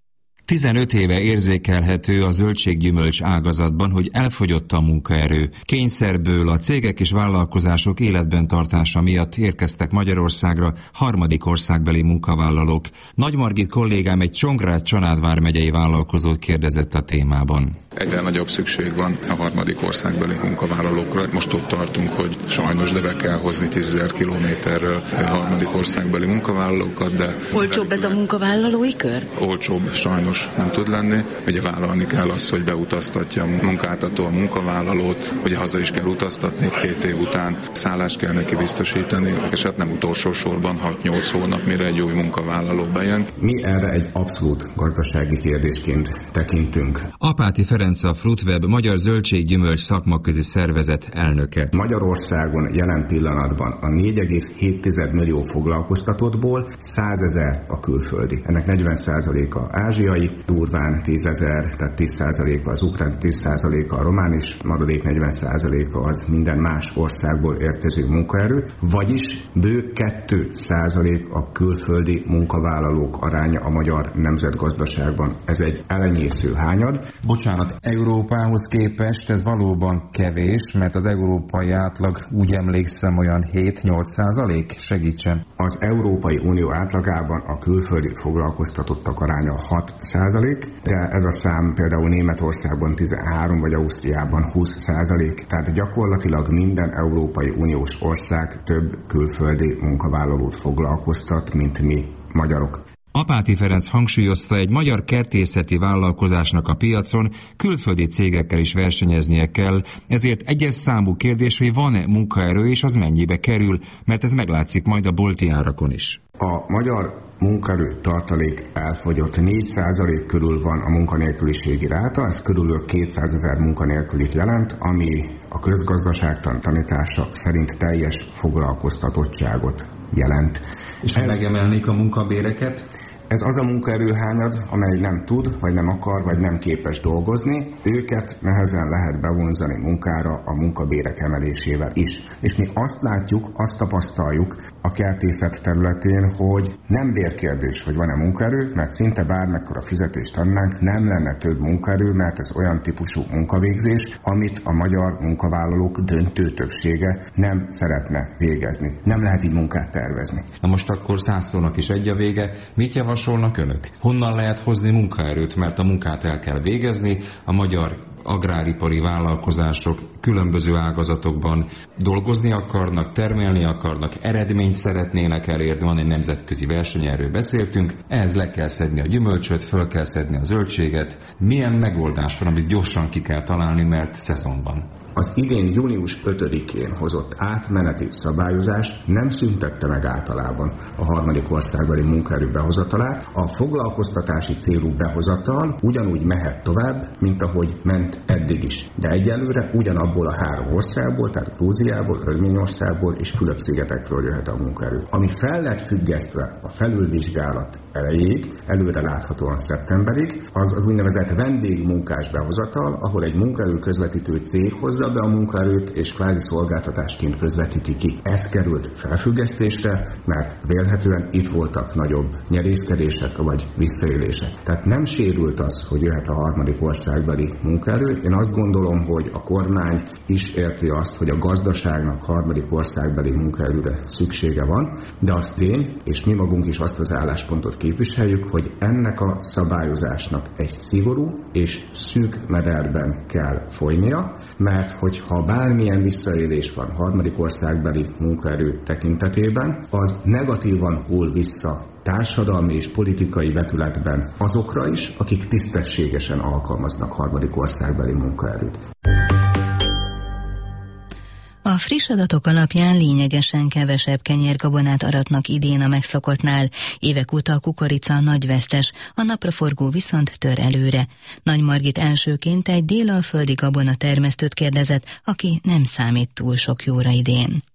tizenöt éve érzékelhető a zöldséggyümölcs ágazatban, hogy elfogyott a munkaerő. Kényszerből a cégek és vállalkozások életben tartása miatt érkeztek Magyarországra harmadik országbeli munkavállalók. Nagy Margit kollégám egy Csongrád-Csanád vármegyei vállalkozót kérdezett a témában. Egyre nagyobb szükség van a harmadik országbeli munkavállalókra. Most ott tartunk, hogy sajnos de be kell hozni tízezer kilométerről a harmadik országbeli munkavállalókat, de... Olcsóbb ez a munkavállalói kör? Olcsóbb sajnos nem tud lenni. Ugye vállalni kell azt, hogy beutaztatja a munkáltató a munkavállalót, hogy haza is kell utaztatni két év után, szállást kell neki biztosítani, és hát nem utolsó sorban hat-nyolc hónap, mire egy új munkavállaló bejön. Mi erre egy abszolút gazdasági kérdésként tekintünk. Apáti Ferenc a Fruitweb Magyar Zöldséggyümölcs Szakmaközi Szervezet elnöke. Magyarországon jelen pillanatban a négy egész hét millió foglalkoztatottból százezer a külföldi. Ennek negyven százaléka ázsiai, durván tízezer, tehát tíz százaléka az ukrán, tíz százaléka a román is, maradék negyven százaléka az minden más országból érkező munkaerő, vagyis bő két százalék a külföldi munkavállalók aránya a magyar nemzetgazdaságban. Ez egy elenyésző hányad. Bocsánat, Európához képest ez valóban kevés, mert az európai átlag, úgy emlékszem, olyan hét-nyolc százalék? Segítsen. Az Európai Unió átlagában a külföldi foglalkoztatottak aránya hat százalék, de ez a szám például Németországban tizenhárom vagy Ausztriában húsz százalék, tehát gyakorlatilag minden Európai Uniós ország több külföldi munkavállalót foglalkoztat, mint mi magyarok. Apáti Ferenc hangsúlyozta, egy magyar kertészeti vállalkozásnak a piacon külföldi cégekkel is versenyeznie kell, ezért egyes számú kérdés, hogy van-e munkaerő és az mennyibe kerül, mert ez meglátszik majd a bolti árakon is. A magyar munkaerő tartalék elfogyott, négy százalék körül van a munkanélküliségi ráta, ez körülbelül kétszázezer munkanélkülit jelent, ami a közgazdaságtan tanítása szerint teljes foglalkoztatottságot jelent. És ha megemelnék a munkabéreket? Ez az a munkaerőhányad, amely nem tud, vagy nem akar, vagy nem képes dolgozni, őket nehezen lehet bevonzani munkára a munkabérek emelésével is. És mi azt látjuk, azt tapasztaljuk a kertészet területén, hogy nem bérkérdés, hogy van-e munkaerő, mert szinte bármekkora fizetést adnánk, nem lenne több munkaerő, mert ez olyan típusú munkavégzés, amit a magyar munkavállalók döntő többsége nem szeretne végezni. Nem lehet így munkát tervezni. Na most akkor százszónak is egy a vége. Mit javasolnak önök? Honnan lehet hozni munkaerőt, mert a munkát el kell végezni, a magyar agráripari vállalkozások különböző ágazatokban dolgozni akarnak, termelni akarnak, eredményt szeretnének elérni, van egy nemzetközi verseny, erről beszéltünk, ehhez le kell szedni a gyümölcsöt, föl kell szedni a zöldséget. Milyen megoldás van, amit gyorsan ki kell találni, mert szezon van? Az idén június ötödikén hozott átmeneti szabályozás nem szüntette meg általában a harmadik országbeli munkaerő behozatalát. A foglalkoztatási célú behozatal ugyanúgy mehet tovább, mint ahogy ment eddig is. De egyelőre ugyanabból a három országból, tehát Grúziából, Örményországból és Fülöp-szigetekről jöhet a munkaerő. Ami fel lett függesztve a felülvizsgálat elejéig, előre láthatóan szeptemberig, az az úgynevezett vendégmunkás behozatal, ahol egy munkaerő közvetítő cég hozza be a munkaerőt, és kvázi szolgáltatásként közvetíti ki. Ez került felfüggesztésre, mert vélhetően itt voltak nagyobb nyerészkedések vagy visszaélések. Tehát nem sérült az, hogy jöhet a harmadik országbeli munkaerő. Én azt gondolom, hogy a kormány is érti azt, hogy a gazdaságnak harmadik országbeli munkaerőre szüksége van, de az tény, és mi magunk is azt az álláspontot képviseljük, hogy ennek a szabályozásnak egy szigorú és szűk mederben kell folynia, mert hogyha bármilyen visszaélés van harmadik országbeli munkaerő tekintetében, az negatívan hull vissza társadalmi és politikai vetületben azokra is, akik tisztességesen alkalmaznak harmadik országbeli munkaerőt. A friss adatok alapján lényegesen kevesebb kenyérgabonát aratnak idén a megszokottnál. Évek óta a kukorica a nagy vesztes, a napraforgó viszont tör előre. Nagy Margit elsőként egy délalföldi gabona termesztőt kérdezett, aki nem számít túl sok jóra idén.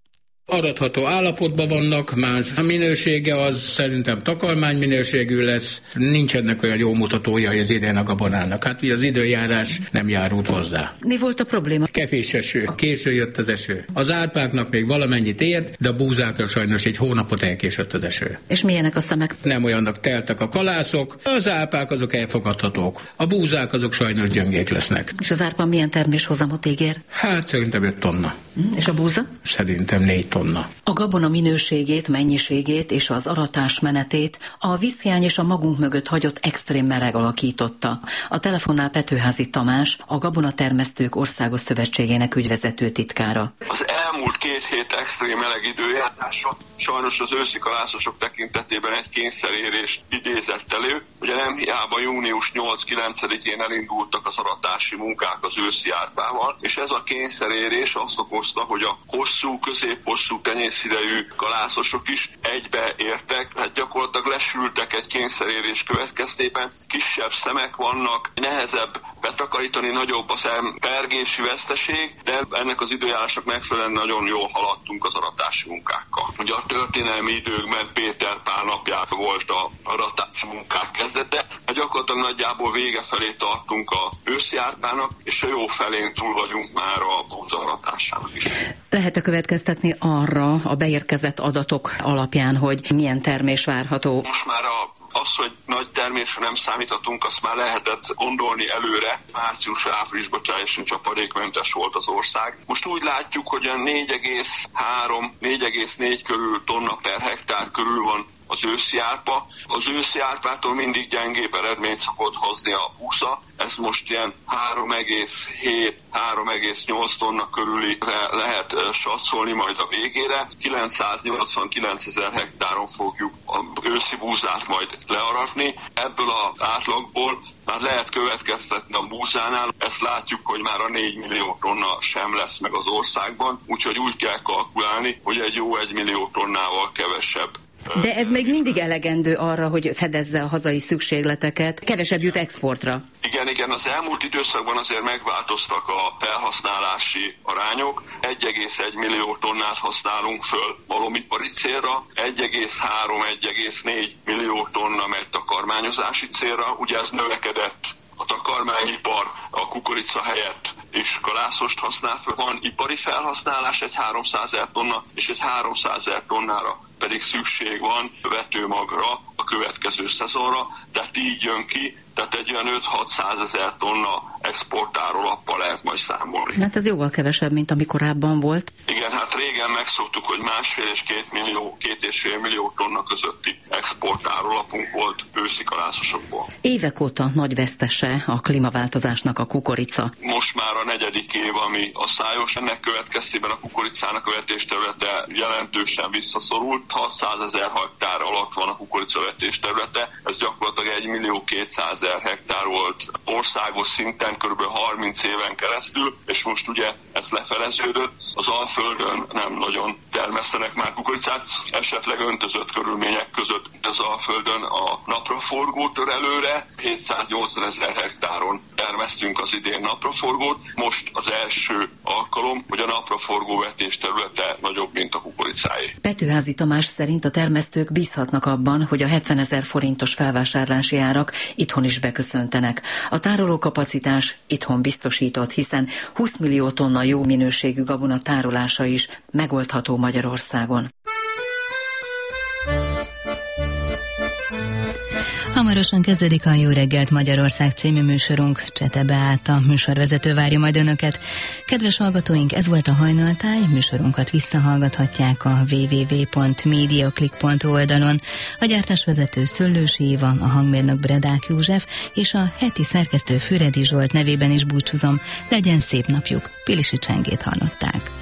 Aratható állapotban vannak, más a minősége az szerintem takarmány minőségű lesz, nincsenek olyan jó mutatója az idén a gabonának. Hát így az időjárás nem járult hozzá. Mi volt a probléma? Kevés eső, késő jött az eső. Az árpáknak még valamennyit ért, de a búzákra sajnos egy hónapot elkésett az eső. És milyenek a szemek? Nem olyannak teltek a kalászok, az árpák azok elfogadhatók. A búzák azok sajnos gyöngék lesznek. És az árpa milyen terméshozamot ígér? Hát szerintem öt tonna. És a búza? Szerintem négy tonna. A gabona minőségét, mennyiségét és az aratás menetét a vízhiány és a magunk mögött hagyott extrém meleg alakította. A telefonnál Petőházy Tamás, a Gabonatermesztők Országos Szövetségének ügyvezető titkára. Az elmúlt két hét extrém meleg időjárása sajnos az őszi kalászosok tekintetében egy kényszerérést idézett elő. Ugye nem hiába június nyolc-kilencedikén elindultak az aratási munkák az őszi árpával, és ez a kényszerérés azt okozta, hogy a hosszú, közép-hosszú tenyészidejű kalászosok is egybeértek, hát gyakorlatilag lesültek egy kényszerérés következtében, kisebb szemek vannak, nehezebb betakarítani, nagyobb a szempergési veszteség, de ennek az időjárásnak megfelelően nagyon jól haladtunk az aratási munkákkal. Ugye a történelmi időkben Péter Pál napján volt a aratási munkák kezdete, hát gyakorlatilag nagyjából vége felé tartunk a őszi árpának, és a jó felén túl vagyunk már a búza aratásának is. Lehet-e következtetni arra a beérkezett adatok alapján, hogy milyen termés várható? Most már a Az, hogy nagy termésre nem számíthatunk, azt már lehetett gondolni előre. Március-áprilisban teljesen csapadékmentes volt az ország. Most úgy látjuk, hogy a négy egész három négy egész négy körül tonna per hektár körül van az őszi árpa. Az őszi árpától mindig gyengébb eredményt szokott hozni a búza. Ez most ilyen három egész hét három egész nyolc tonna körüli lehet satszolni majd a végére. kilencszáznyolcvankilencezer hektáron fogjuk az őszi búzát majd learatni. Ebből az átlagból már lehet következtetni a búzánál. Ezt látjuk, hogy már a négy millió tonna sem lesz meg az országban, úgyhogy úgy kell kalkulálni, hogy egy jó egy millió tonnával kevesebb. De ez még mindig elegendő arra, hogy fedezze a hazai szükségleteket, kevesebb jut exportra. Igen, igen, az elmúlt időszakban azért megváltoztak a felhasználási arányok. egy egész egy millió tonnát használunk föl malomipari célra, egy egész három egy egész négy millió tonna megy takarmányozási célra, ugye ez növekedett. A takarmányipar a kukorica helyett és kalászost használ föl. Van ipari felhasználás egy háromszázezer tonna, és egy háromszázezer tonnára pedig szükség van vetőmagra a következő szezonra, tehát így jön ki, tehát egy olyan öt-hatszázezer tonna exportárolappal lehet majd számolni. Hát ez jóval kevesebb, mint ami korábban volt. Igen, hát régen megszoktuk, hogy másfél és két millió, két és fél millió tonna közötti exportárolapunk volt őszi kalászosokból. Évek óta nagy vesztese a klímaváltozásnak a kukorica. Most már a negyedik év, ami a szájos. Ennek következtében a kukoricának a vetésterülete jelentősen visszaszorult. hatszázezer hektár alatt van a kukoricavetés területe, ez gyakorlatilag egy millió kétszázezer hektár volt országos szinten kb. harminc éven keresztül, és most ugye ez lefeleződött. Az Alföldön nem nagyon termesztenek már kukoricát, esetleg öntözött körülmények között az Alföldön a napraforgó törelőre hétszáznyolcvanezer hektáron termesztünk az idén napraforgót. Most az első alkalom, hogy a napraforgó vetés területe nagyobb, mint a kukoricáé. Petőházy Tamás szerint a termesztők bízhatnak abban, hogy a hetvenezer forintos felvásárlási árak itthon is beköszöntenek. A tárolókapacitás itthon biztosított, hiszen húsz millió tonna jó minőségű gabona tárolása is megoldható Magyarországon. Hamarosan kezdődik a Jó reggelt Magyarország című műsorunk. Csete Beáta műsorvezető várja majd önöket. Kedves hallgatóink, ez volt a Hajnaltáj, műsorunkat visszahallgathatják a double-u double-u double-u pont mediaclick pont oldalon. A gyártásvezető Szöllősi Éva, a hangmérnök Bredák József és a heti szerkesztő Füredi Zsolt nevében is búcsúzom. Legyen szép napjuk, Pilisi Csengét hallották.